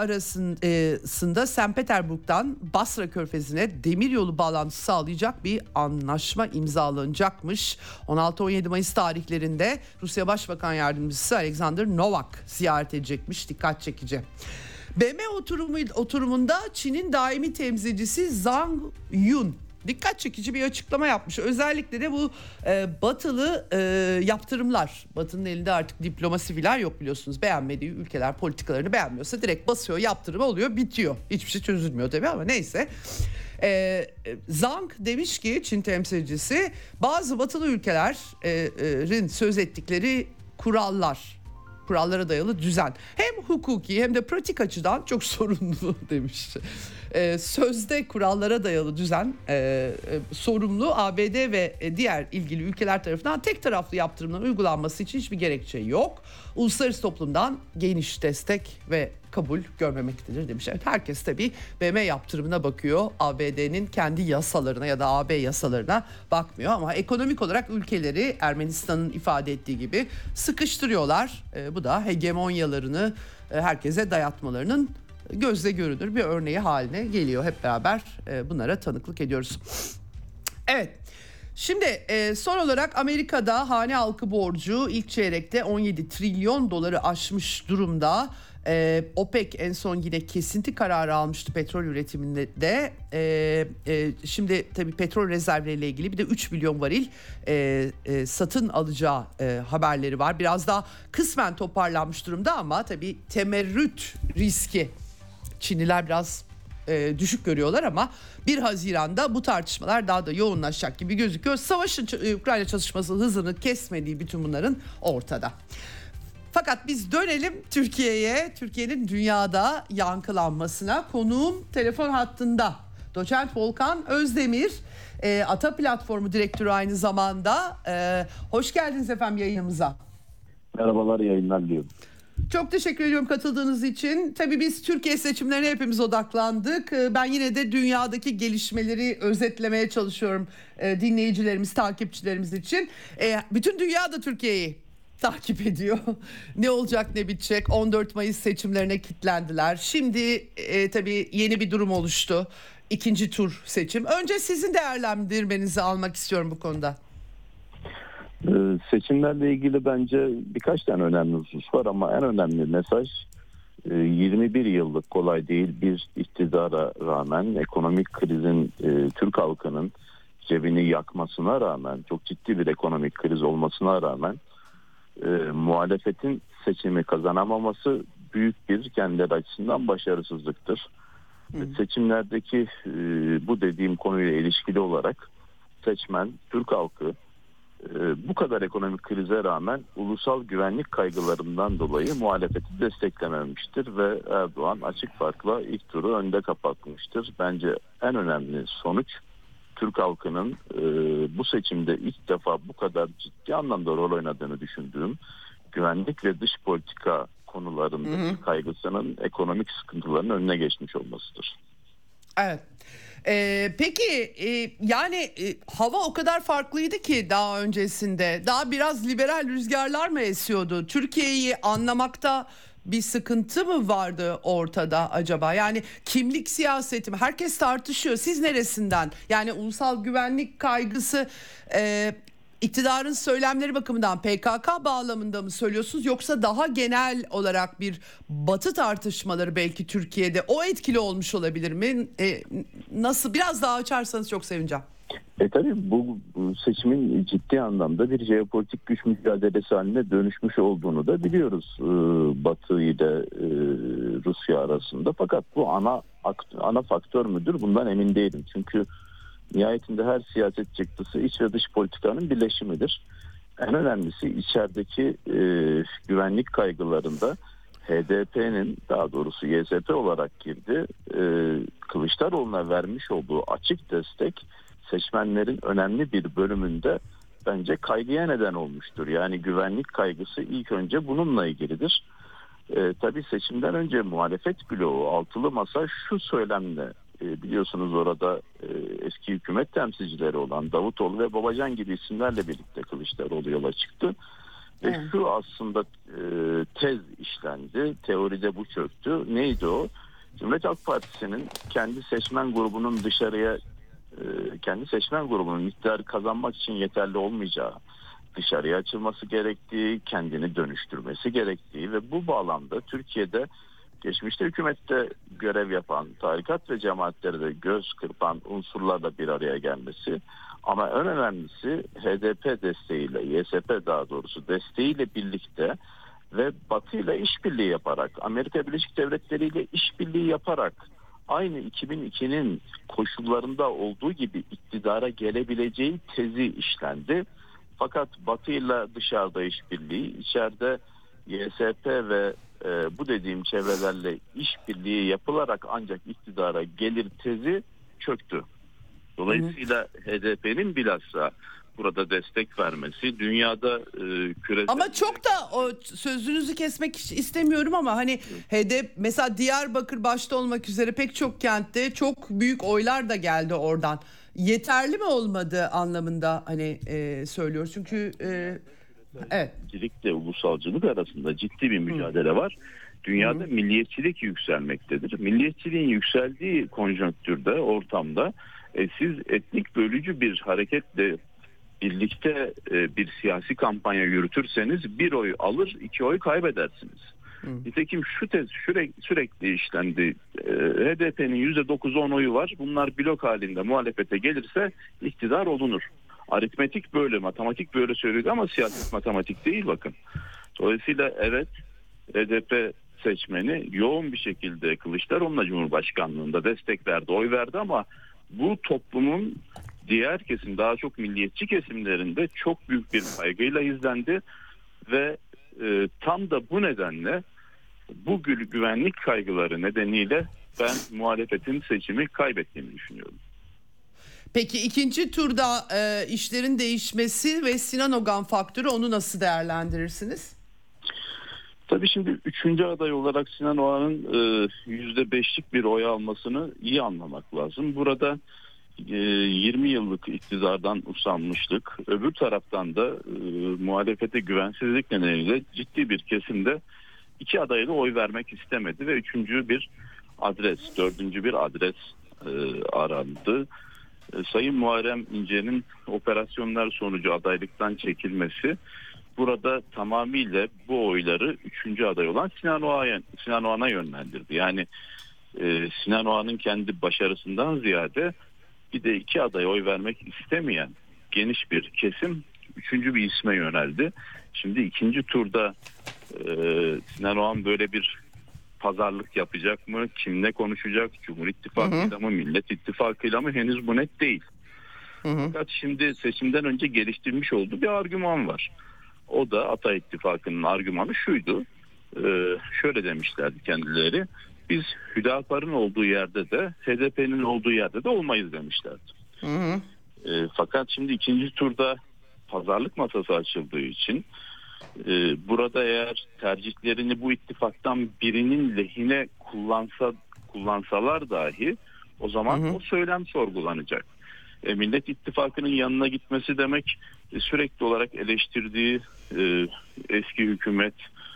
arasında Sankt Petersburg'dan Basra Körfezi'ne demiryolu bağlantısı sağlayacak bir anlaşma imzalanacakmış. on altı on yedi Mayıs tarihlerinde Rusya Başbakan Yardımcısı Alexander Novak ziyaret edecekmiş. Dikkat çekici. B M oturumu, oturumunda Çin'in daimi temsilcisi Zhang Yun dikkat çekici bir açıklama yapmış. Özellikle de bu e, batılı e, yaptırımlar. Batı'nın elinde artık diplomasi filan yok biliyorsunuz. Beğenmediği ülkeler politikalarını beğenmiyorsa direkt basıyor, yaptırımı oluyor, bitiyor. Hiçbir şey çözülmüyor tabii ama neyse. E, Zhang demiş ki, Çin temsilcisi, bazı batılı ülkelerin söz ettikleri kurallar, kurallara dayalı düzen hem hukuki hem de pratik açıdan çok sorunlu demiş. Ee, sözde kurallara dayalı düzen e, e, sorumlu, A B D ve e, diğer ilgili ülkeler tarafından tek taraflı yaptırımların uygulanması için hiçbir gerekçe yok. Uluslararası toplumdan geniş destek ve kabul görmemektedir demiş. Evet, herkes tabii B M yaptırımına bakıyor. A B D'nin kendi yasalarına ya da A B yasalarına bakmıyor ama ekonomik olarak ülkeleri Ermenistan'ın ifade ettiği gibi sıkıştırıyorlar. E, bu da hegemonyalarını e, herkese dayatmalarının gözle görünür bir örneği haline geliyor. Hep beraber e, bunlara tanıklık ediyoruz. Evet. Şimdi e, son olarak Amerika'da hane halkı borcu ilk çeyrekte on yedi trilyon doları aşmış durumda. E, OPEC en son yine kesinti kararı almıştı petrol üretiminde de. E, e, şimdi tabii petrol rezervleriyle ilgili bir de üç milyon varil e, e, satın alacağı e, haberleri var. Biraz daha kısmen toparlanmış durumda ama tabii temerrüt riski Çinliler biraz e, düşük görüyorlar ama bir Haziran'da bu tartışmalar daha da yoğunlaşacak gibi gözüküyor. Savaşın, Ukrayna çatışması hızını kesmediği bütün bunların ortada. Fakat biz dönelim Türkiye'ye, Türkiye'nin dünyada yankılanmasına. Konuğum telefon hattında Doçent Volkan Özdemir, e, Ata Platformu Direktörü aynı zamanda. E, hoş geldiniz efendim yayınımıza. Merhabalar, yayınlar diliyorum. Çok teşekkür ediyorum katıldığınız için. Tabii biz Türkiye seçimlerine hepimiz odaklandık. Ben yine de dünyadaki gelişmeleri özetlemeye çalışıyorum dinleyicilerimiz, takipçilerimiz için. Bütün dünya da Türkiye'yi takip ediyor. Ne olacak, ne bitecek? on dört Mayıs seçimlerine kilitlendiler. Şimdi e, tabii yeni bir durum oluştu. İkinci tur seçim. Önce sizin değerlendirmenizi almak istiyorum bu konuda. Ee, seçimlerle ilgili bence birkaç tane önemli husus var ama en önemli mesaj yirmi bir yıllık kolay değil bir iktidara rağmen, ekonomik krizin e, Türk halkının cebini yakmasına rağmen, çok ciddi bir ekonomik kriz olmasına rağmen e, muhalefetin seçimi kazanamaması büyük bir kendileri açısından başarısızlıktır. Hı. Seçimlerdeki e, bu dediğim konuyla ilişkili olarak seçmen, Türk halkı bu kadar ekonomik krize rağmen ulusal güvenlik kaygılarından dolayı muhalefeti desteklememiştir ve Erdoğan açık farkla ilk turu önde kapatmıştır. Bence en önemli sonuç Türk halkının e, bu seçimde ilk defa bu kadar ciddi anlamda rol oynadığını düşündüğüm güvenlik ve dış politika konularındaki kaygısının ekonomik sıkıntıların önüne geçmiş olmasıdır. Evet. Ee, peki e, yani e, hava o kadar farklıydı ki daha öncesinde, daha biraz liberal rüzgarlar mı esiyordu? Türkiye'yi anlamakta bir sıkıntı mı vardı ortada acaba? Yani kimlik siyaseti mi? Herkes tartışıyor. Siz neresinden? Yani ulusal güvenlik kaygısı e, iktidarın söylemleri bakımından P K K bağlamında mı söylüyorsunuz? Yoksa daha genel olarak bir Batı tartışmaları belki Türkiye'de o etkili olmuş olabilir mi? E, nasıl? Biraz daha açarsanız çok sevineceğim. E tabii bu, bu seçimin ciddi anlamda bir jeopolitik güç mücadelesi haline dönüşmüş olduğunu da biliyoruz e, Batı ile e, Rusya arasında. Fakat bu ana ana faktör müdür? Bundan emin değilim. Çünkü nihayetinde her siyaset çıktısı iç ve dış politikanın birleşimidir. En önemlisi içerideki e, güvenlik kaygılarında H D P'nin, daha doğrusu Y S P olarak girdi, e, Kılıçdaroğlu'na vermiş olduğu açık destek seçmenlerin önemli bir bölümünde bence kaygıya neden olmuştur. Yani güvenlik kaygısı ilk önce bununla ilgilidir. E, tabii seçimden önce muhalefet bloğu, altılı masa şu söylemle, e, biliyorsunuz orada e, eski hükümet temsilcileri olan Davutoğlu ve Babacan gibi isimlerle birlikte Kılıçdaroğlu yola çıktı. Evet. Ve şu aslında e, tez işlendi, teoride bu çöktü. Neydi o? Cumhuriyet Halk Partisi'nin kendi seçmen grubunun dışarıya kendi seçmen grubunun iktidarı kazanmak için yeterli olmayacağı, dışarıya açılması gerektiği, kendini dönüştürmesi gerektiği ve bu bağlamda Türkiye'de geçmişte hükümette görev yapan tarikat ve cemaatleri de göz kırpan unsurlarla bir araya gelmesi. Ama en önemlisi H D P desteğiyle, Y S P daha doğrusu desteğiyle birlikte ve Batı ile işbirliği yaparak, Amerika Birleşik Devletleri ile işbirliği yaparak aynı iki bin ikinin koşullarında olduğu gibi iktidara gelebileceği tezi işlendi. Fakat Batı ile dışarıda işbirliği, içeride Y S P ve e, bu dediğim çevrelerle işbirliği yapılarak ancak iktidara gelir tezi çöktü. Dolayısıyla H D P'nin bilhassa burada destek vermesi dünyada e, küresel... Ama çok da o sözünüzü kesmek istemiyorum ama hani H D P mesela Diyarbakır başta olmak üzere pek çok kentte çok büyük oylar da geldi oradan. Yeterli mi olmadı anlamında hani e, söylüyoruz çünkü e, evet. Milliyetçilikle ulusalcılık arasında ciddi bir mücadele Hı. var. Dünyada Hı. milliyetçilik yükselmektedir. Milliyetçiliğin yükseldiği konjonktürde, ortamda e, siz etnik bölücü bir hareketle birlikte e, bir siyasi kampanya yürütürseniz bir oy alır, iki oy kaybedersiniz. Hı. Nitekim şu tez sürekli, sürekli işlendi. E, H D P'nin yüzde dokuz on oyu var. Bunlar blok halinde muhalefete gelirse iktidar olunur. Aritmetik böyle, matematik böyle söylüyor ama siyaset matematik değil bakın. Dolayısıyla evet H D P seçmeni yoğun bir şekilde Kılıçdaroğlu'na Cumhurbaşkanlığında destek verdi, oy verdi ama bu toplumun diğer kesim, daha çok milliyetçi kesimlerinde çok büyük bir kaygıyla izlendi ve e, tam da bu nedenle bu güvenlik kaygıları nedeniyle ben muhalefetin seçimi kaybettiğini düşünüyorum. Peki ikinci turda e, işlerin değişmesi ve Sinan Ogan faktörü, onu nasıl değerlendirirsiniz? Tabii şimdi üçüncü aday olarak Sinan Oğan'ın e, yüzde beşlik bir oy almasını iyi anlamak lazım. Burada e, yirmi yıllık iktidardan usanmışlık, öbür taraftan da e, muhalefete güvensizlik nedeniyle ciddi bir kesimde iki adaya da oy vermek istemedi ve üçüncü bir adres, dördüncü bir adres e, arandı. Sayın Muharrem İnce'nin operasyonlar sonucu adaylıktan çekilmesi burada tamamıyla bu oyları üçüncü aday olan Sinan Oğan'a, Sinan Oğan'a yönlendirdi. Yani e, Sinan Oğan'ın kendi başarısından ziyade bir de iki adaya oy vermek istemeyen geniş bir kesim üçüncü bir isme yöneldi. Şimdi ikinci turda e, Sinan Oğan böyle bir pazarlık yapacak mı? Kimle konuşacak? Cumhur İttifakı'yla mı? Millet İttifakı'yla mı? Henüz bu net değil. Hı hı. Fakat şimdi seçimden önce geliştirmiş olduğu bir argüman var. O da Ata İttifakı'nın argümanı şuydu. Ee, şöyle demişlerdi kendileri. Biz Hüdapar'ın olduğu yerde de H D P'nin olduğu yerde de olmayız demişlerdi. Hı hı. Ee, fakat şimdi ikinci turda pazarlık masası açıldığı için Ee, burada eğer tercihlerini bu ittifaktan birinin lehine kullansa kullansalar dahi o zaman hı hı. o söylem sorgulanacak. E, Millet İttifakı'nın yanına gitmesi demek e, sürekli olarak eleştirdiği e, eski hükümet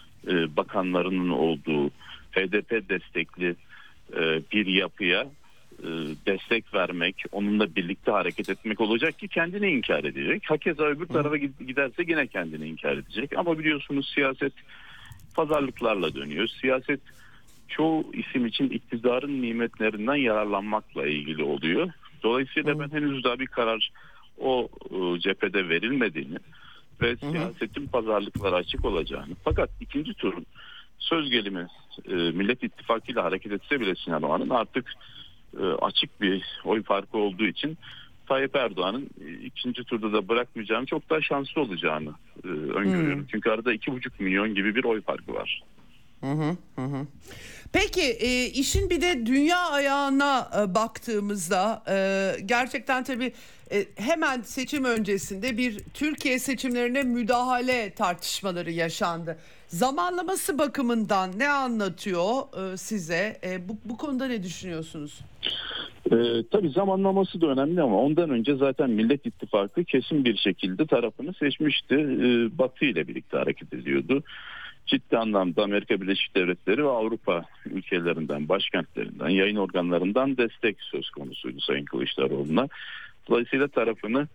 e, bakanlarının olduğu H D P destekli e, bir yapıya e, destek vermek, onunla birlikte hareket etmek olacak ki kendini inkar edecek. Hakeza öbür tarafa giderse yine kendini inkar edecek. Ama biliyorsunuz siyaset pazarlıklarla dönüyor. Siyaset çoğu isim için iktidarın nimetlerinden yararlanmakla ilgili oluyor. Dolayısıyla Hı. ben henüz daha bir karar o e, cephede verilmediğini ve Hı. siyasetin pazarlıklara açık olacağını. Fakat ikinci turun söz gelimi e, Millet İttifakı ile hareket etse bile Sinan Oğan'ın artık e, açık bir oy farkı olduğu için Tayyip Erdoğan'ın e, ikinci turda da bırakmayacağını, çok daha şanslı olacağını e, öngörüyorum. Hı. Çünkü arada iki buçuk milyon gibi bir oy farkı var. Hı hı hı. Peki e, işin bir de dünya ayağına e, baktığımızda e, gerçekten tabii e, hemen seçim öncesinde bir Türkiye seçimlerine müdahale tartışmaları yaşandı. Zamanlaması bakımından ne anlatıyor e, size? E, bu, bu konuda ne düşünüyorsunuz? Ee, tabii zamanlaması da önemli ama ondan önce zaten Millet İttifakı kesin bir şekilde tarafını seçmişti. Ee, Batı ile birlikte hareket ediyordu. Ciddi anlamda Amerika Birleşik Devletleri ve Avrupa ülkelerinden, başkentlerinden, yayın organlarından destek söz konusuydu Sayın Kılıçdaroğlu'na. Dolayısıyla tarafını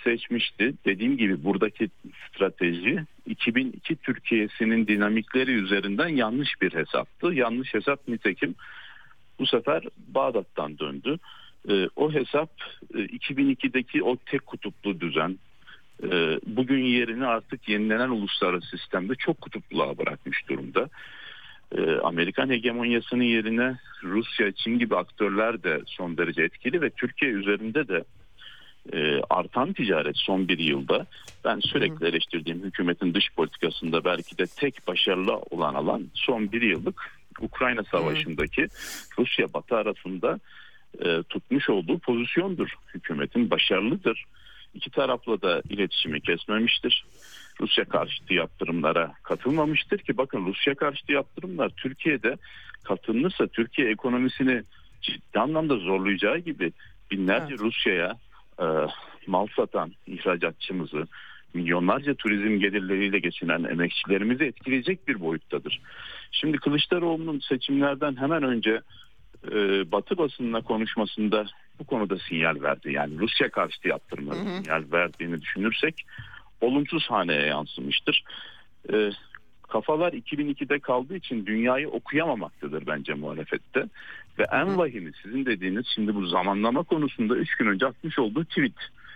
seçmişti. Dediğim gibi buradaki strateji iki bin iki Türkiye'sinin dinamikleri üzerinden yanlış bir hesaptı. Yanlış hesap nitekim bu sefer Bağdat'tan döndü. E, o hesap e, iki bin ikideki o tek kutuplu düzen e, bugün yerini artık yenilenen uluslararası sistemde çok kutupluluğa bırakmış durumda. E, Amerikan hegemonyasının yerine Rusya, Çin gibi aktörler de son derece etkili ve Türkiye üzerinde de e, artan ticaret son bir yılda ben sürekli eleştirdiğim hükümetin dış politikasında belki de tek başarılı olan alan son bir yıllık Ukrayna Savaşı'ndaki Rusya Batı arasında e, tutmuş olduğu pozisyondur. Hükümetin başarılıdır. İki tarafla da iletişimi kesmemiştir. Rusya karşıtı yaptırımlara katılmamıştır ki bakın Rusya karşıtı yaptırımlar Türkiye'de katılırsa Türkiye ekonomisini ciddi anlamda zorlayacağı gibi binlerce evet. Rusya'ya e, mal satan ihracatçımızı, milyonlarca turizm gelirleriyle geçinen emekçilerimizi etkileyecek bir boyuttadır. Şimdi Kılıçdaroğlu'nun seçimlerden hemen önce e, Batı basınına konuşmasında bu konuda sinyal verdi. Yani Rusya karşıtı yaptırımlara hı hı. sinyal verdiğini düşünürsek olumsuz haneye yansımıştır. E, kafalar iki bin ikide kaldığı için dünyayı okuyamamaktadır bence muhalefette. Ve en hı hı. vahimi sizin dediğiniz şimdi bu zamanlama konusunda üç gün önce atmış olduğu tweet.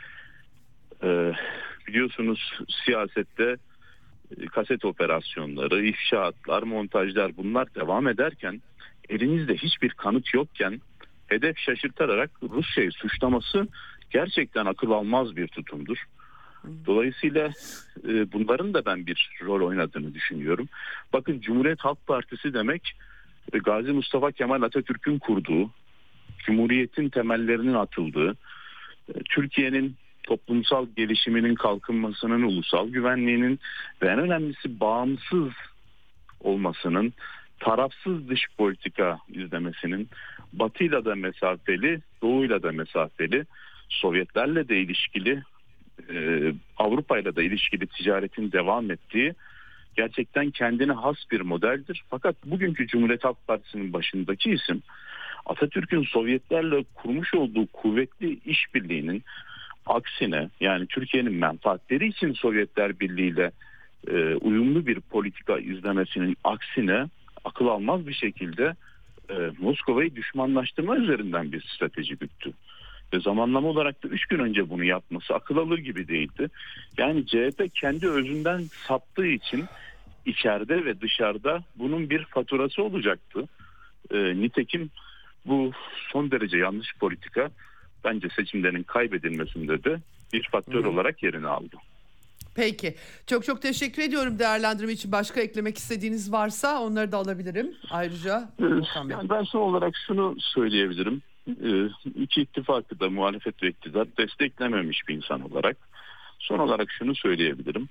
E, biliyorsunuz siyasette kaset operasyonları, ifşaatlar, montajlar bunlar devam ederken elinizde hiçbir kanıt yokken hedef şaşırtarak Rusya'yı suçlaması gerçekten akıl almaz bir tutumdur. Dolayısıyla e, bunların da ben bir rol oynadığını düşünüyorum. Bakın Cumhuriyet Halk Partisi demek e, Gazi Mustafa Kemal Atatürk'ün kurduğu, Cumhuriyet'in temellerinin atıldığı, e, Türkiye'nin toplumsal gelişiminin kalkınmasının, ulusal güvenliğinin ve en önemlisi bağımsız olmasının, tarafsız dış politika izlemesinin, Batı'yla da mesafeli, Doğu'yla da mesafeli, Sovyetlerle de ilişkili, e, Avrupa'yla da ilişkili ticaretin devam ettiği gerçekten kendine has bir modeldir. Fakat bugünkü Cumhuriyet Halk Partisi'nin başındaki isim Atatürk'ün Sovyetlerle kurmuş olduğu kuvvetli işbirliğinin aksine yani Türkiye'nin menfaatleri için Sovyetler Birliği ile e, uyumlu bir politika izlemesinin aksine akıl almaz bir şekilde e, Moskova'yı düşmanlaştırma üzerinden bir strateji güttü. Ve zamanlama olarak da üç gün önce bunu yapması akıl alır gibi değildi. Yani C H P kendi özünden saptığı için içeride ve dışarıda bunun bir faturası olacaktı. E, nitekim bu son derece yanlış politika bence seçimlerin kaybedilmesinde de bir faktör Hı. olarak yerini aldı. Peki. Çok çok teşekkür ediyorum değerlendirme için. Başka eklemek istediğiniz varsa onları da alabilirim. Ayrıca. Yani ben son olarak şunu söyleyebilirim. İki ittifakı da muhalefet ve iktidar desteklememiş bir insan olarak. Son olarak şunu söyleyebilirim.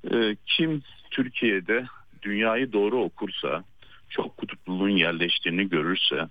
Kim Türkiye'de dünyayı doğru okursa, çok kutupluluğun yerleştiğini görürse,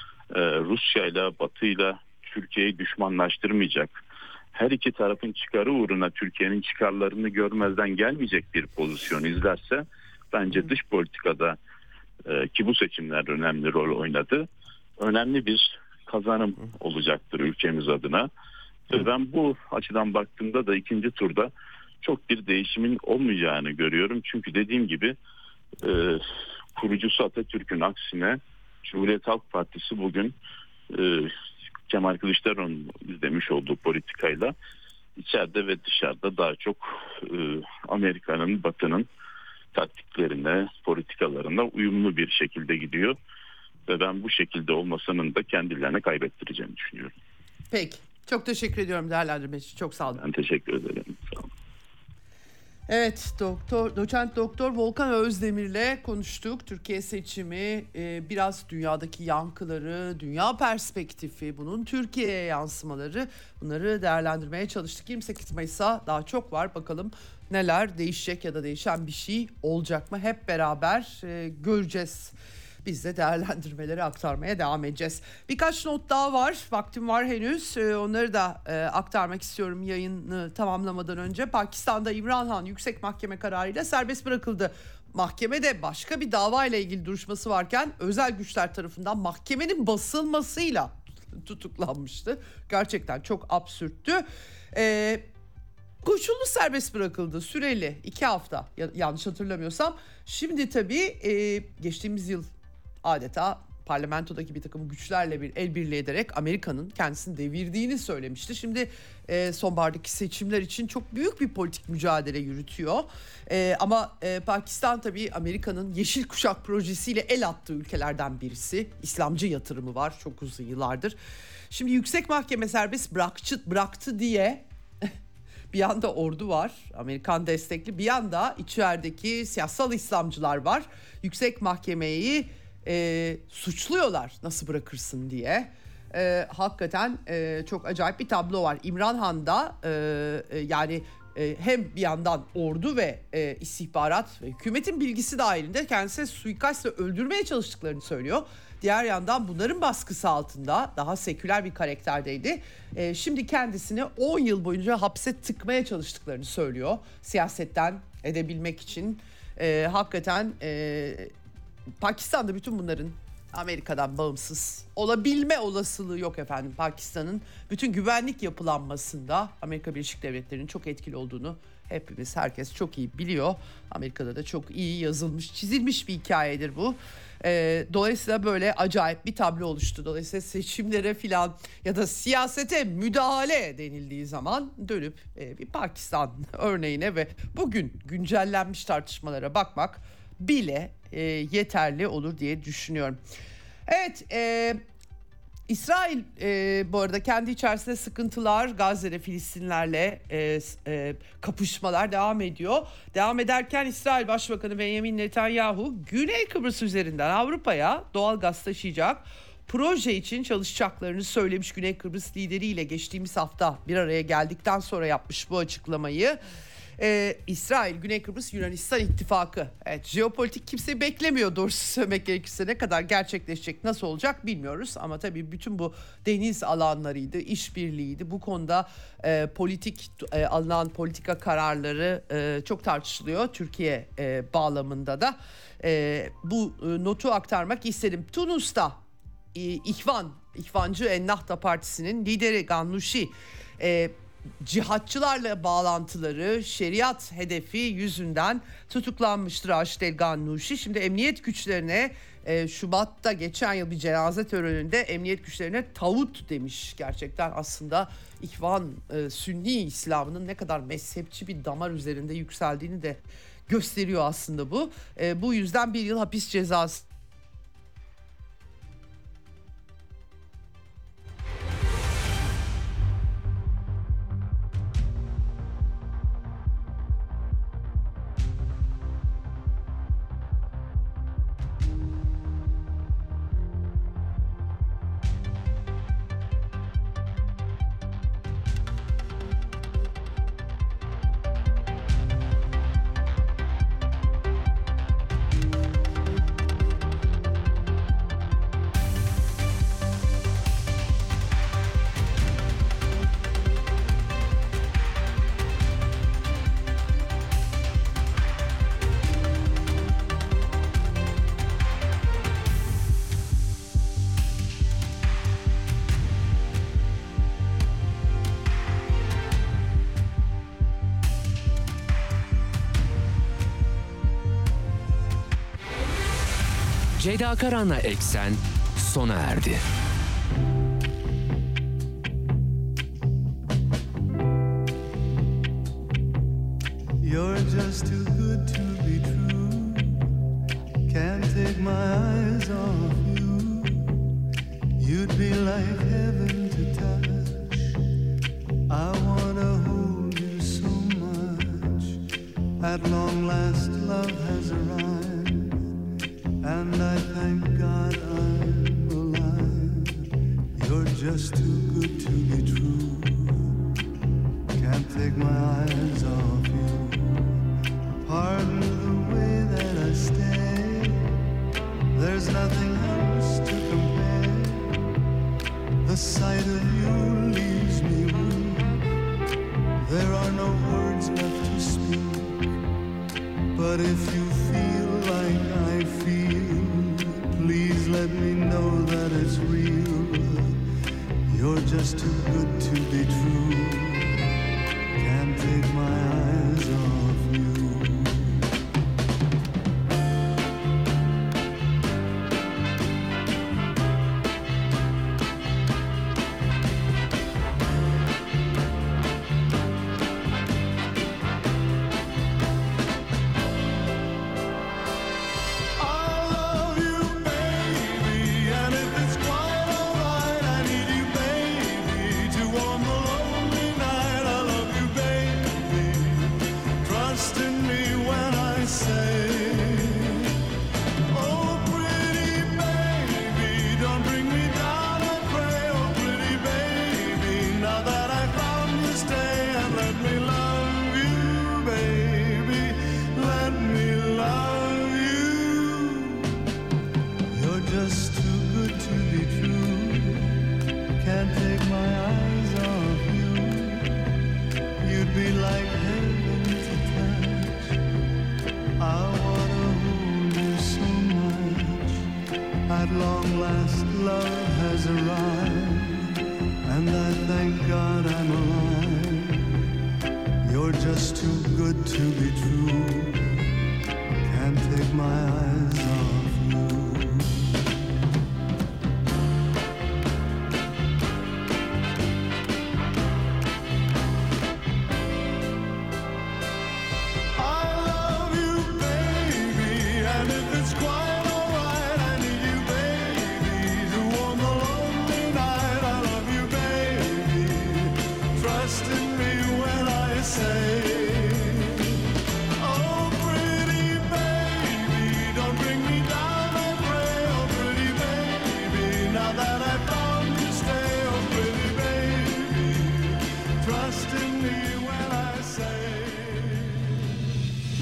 Rusya ile Batı ile Türkiye'yi düşmanlaştırmayacak, her iki tarafın çıkarı uğruna Türkiye'nin çıkarlarını görmezden gelmeyecek bir pozisyon izlerse bence dış politikada e, ki bu seçimler önemli rol oynadı. Önemli bir kazanım olacaktır ülkemiz adına. Ve ben bu açıdan baktığımda da ikinci turda çok bir değişimin olmayacağını görüyorum. Çünkü dediğim gibi e, kurucusu Atatürk'ün aksine Cumhuriyet Halk Partisi bugün e, Kemal Kılıçdaroğlu'nun izlemiş olduğu politikayla içeride ve dışarıda daha çok e, Amerika'nın, Batı'nın taktiklerine, politikalarına uyumlu bir şekilde gidiyor. Ve ben bu şekilde olmasının da kendilerine kaybettireceğini düşünüyorum. Peki. Çok teşekkür ediyorum değerlendirme için. Çok sağ olun. Ben teşekkür ederim. Sağ olun. Evet, doktor, doçent doktor Volkan Özdemir'le konuştuk. Türkiye seçimi, e, biraz dünyadaki yankıları, dünya perspektifi, bunun Türkiye'ye yansımaları, bunları değerlendirmeye çalıştık. yirmi sekiz Mayıs'a daha çok var. Bakalım neler değişecek ya da değişen bir şey olacak mı? Hep beraber e, göreceğiz. Biz de değerlendirmeleri aktarmaya devam edeceğiz. Birkaç not daha var. Vaktim var henüz. Ee, onları da e, aktarmak istiyorum yayını tamamlamadan önce. Pakistan'da İmran Han Yüksek Mahkeme kararıyla serbest bırakıldı. Mahkemede başka bir dava ile ilgili duruşması varken özel güçler tarafından mahkemenin basılmasıyla tutuklanmıştı. Gerçekten çok absürttü. Ee, Koşullu serbest bırakıldı, süreli iki hafta yanlış hatırlamıyorsam. Şimdi tabii e, geçtiğimiz yıl adeta parlamentodaki bir takım güçlerle bir el birliği ederek Amerika'nın kendisini devirdiğini söylemişti. Şimdi e, sonbahardaki seçimler için çok büyük bir politik mücadele yürütüyor. E, ama e, Pakistan tabii Amerika'nın Yeşil Kuşak projesiyle el attığı ülkelerden birisi. İslamcı yatırımı var çok uzun yıllardır. Şimdi Yüksek Mahkeme serbest bıraktı, bıraktı diye bir yanda ordu var, Amerikan destekli, bir yanda içerideki siyasal İslamcılar var. Yüksek Mahkemeyi e, suçluyorlar nasıl bırakırsın diye. E, hakikaten e, çok acayip bir tablo var. İmran Han'da e, e, yani e, hem bir yandan ordu ve e, istihbarat ve hükümetin bilgisi dahilinde kendisine suikastla öldürmeye çalıştıklarını söylüyor. Diğer yandan bunların baskısı altında daha seküler bir karakterdeydi. E, şimdi kendisini on yıl boyunca hapse tıkmaya çalıştıklarını söylüyor. Siyasetten edebilmek için. E, hakikaten e, Pakistan'da bütün bunların Amerika'dan bağımsız olabilme olasılığı yok efendim. Pakistan'ın bütün güvenlik yapılanmasında Amerika Birleşik Devletleri'nin çok etkili olduğunu hepimiz, herkes çok iyi biliyor. Amerika'da da çok iyi yazılmış, çizilmiş bir hikayedir bu. E, dolayısıyla böyle acayip bir tablo oluştu. Dolayısıyla seçimlere filan ya da siyasete müdahale denildiği zaman dönüp e, bir Pakistan örneğine ve bugün güncellenmiş tartışmalara bakmak bile e, yeterli olur diye düşünüyorum. Evet, e, İsrail e, bu arada kendi içerisinde sıkıntılar, Gazze'de Filistinlerle e, e, kapışmalar devam ediyor. Devam ederken İsrail Başbakanı Benjamin Netanyahu Güney Kıbrıs üzerinden Avrupa'ya doğal gaz taşıyacak proje için çalışacaklarını söylemiş. Güney Kıbrıs lideriyle geçtiğimiz hafta bir araya geldikten sonra yapmış bu açıklamayı. Ee, İsrail, Güney Kıbrıs, Yunanistan ittifakı. Evet, jeopolitik kimse beklemiyor doğrusu söylemek gerekirse. Ne kadar gerçekleşecek, nasıl olacak bilmiyoruz. Ama tabii bütün bu deniz alanlarıydı, işbirliğiydi. Bu konuda e, politik e, alınan politika kararları e, çok tartışılıyor. Türkiye e, bağlamında da e, bu e, notu aktarmak istedim. Tunus'ta e, İhvan, İhvancı Ennahda Partisi'nin lideri Gannouchi e, cihatçılarla bağlantıları, şeriat hedefi yüzünden tutuklanmıştır Raşid El Gannouchi. Şimdi emniyet güçlerine e, Şubat'ta geçen yıl bir cenaze töreninde emniyet güçlerine tağut demiş. Gerçekten aslında İhvan e, Sünni İslam'ının ne kadar mezhepçi bir damar üzerinde yükseldiğini de gösteriyor aslında bu. E, bu yüzden bir yıl hapis cezası Ceyda Karan'la Eksen sona erdi. You're just too good to be true. Can't take my eyes off you. You'd be like heaven to touch. I wanna hold you so much. At long last love has arrived, and I thank God I'm alive. You're just too good to be true. Can't take my eyes off you. Pardon the way that I stay. There's nothing else to compare. The sight of you leaves me weak. There are no words left to speak. But if you feel like I feel, please let me know that it's real. You're just too good to be true. Can't take my You'd be like heaven to touch. I wanna hold you so much. At long last, love has arrived, and I thank God I'm alive. You're just too good to be true. Can't take my eyes off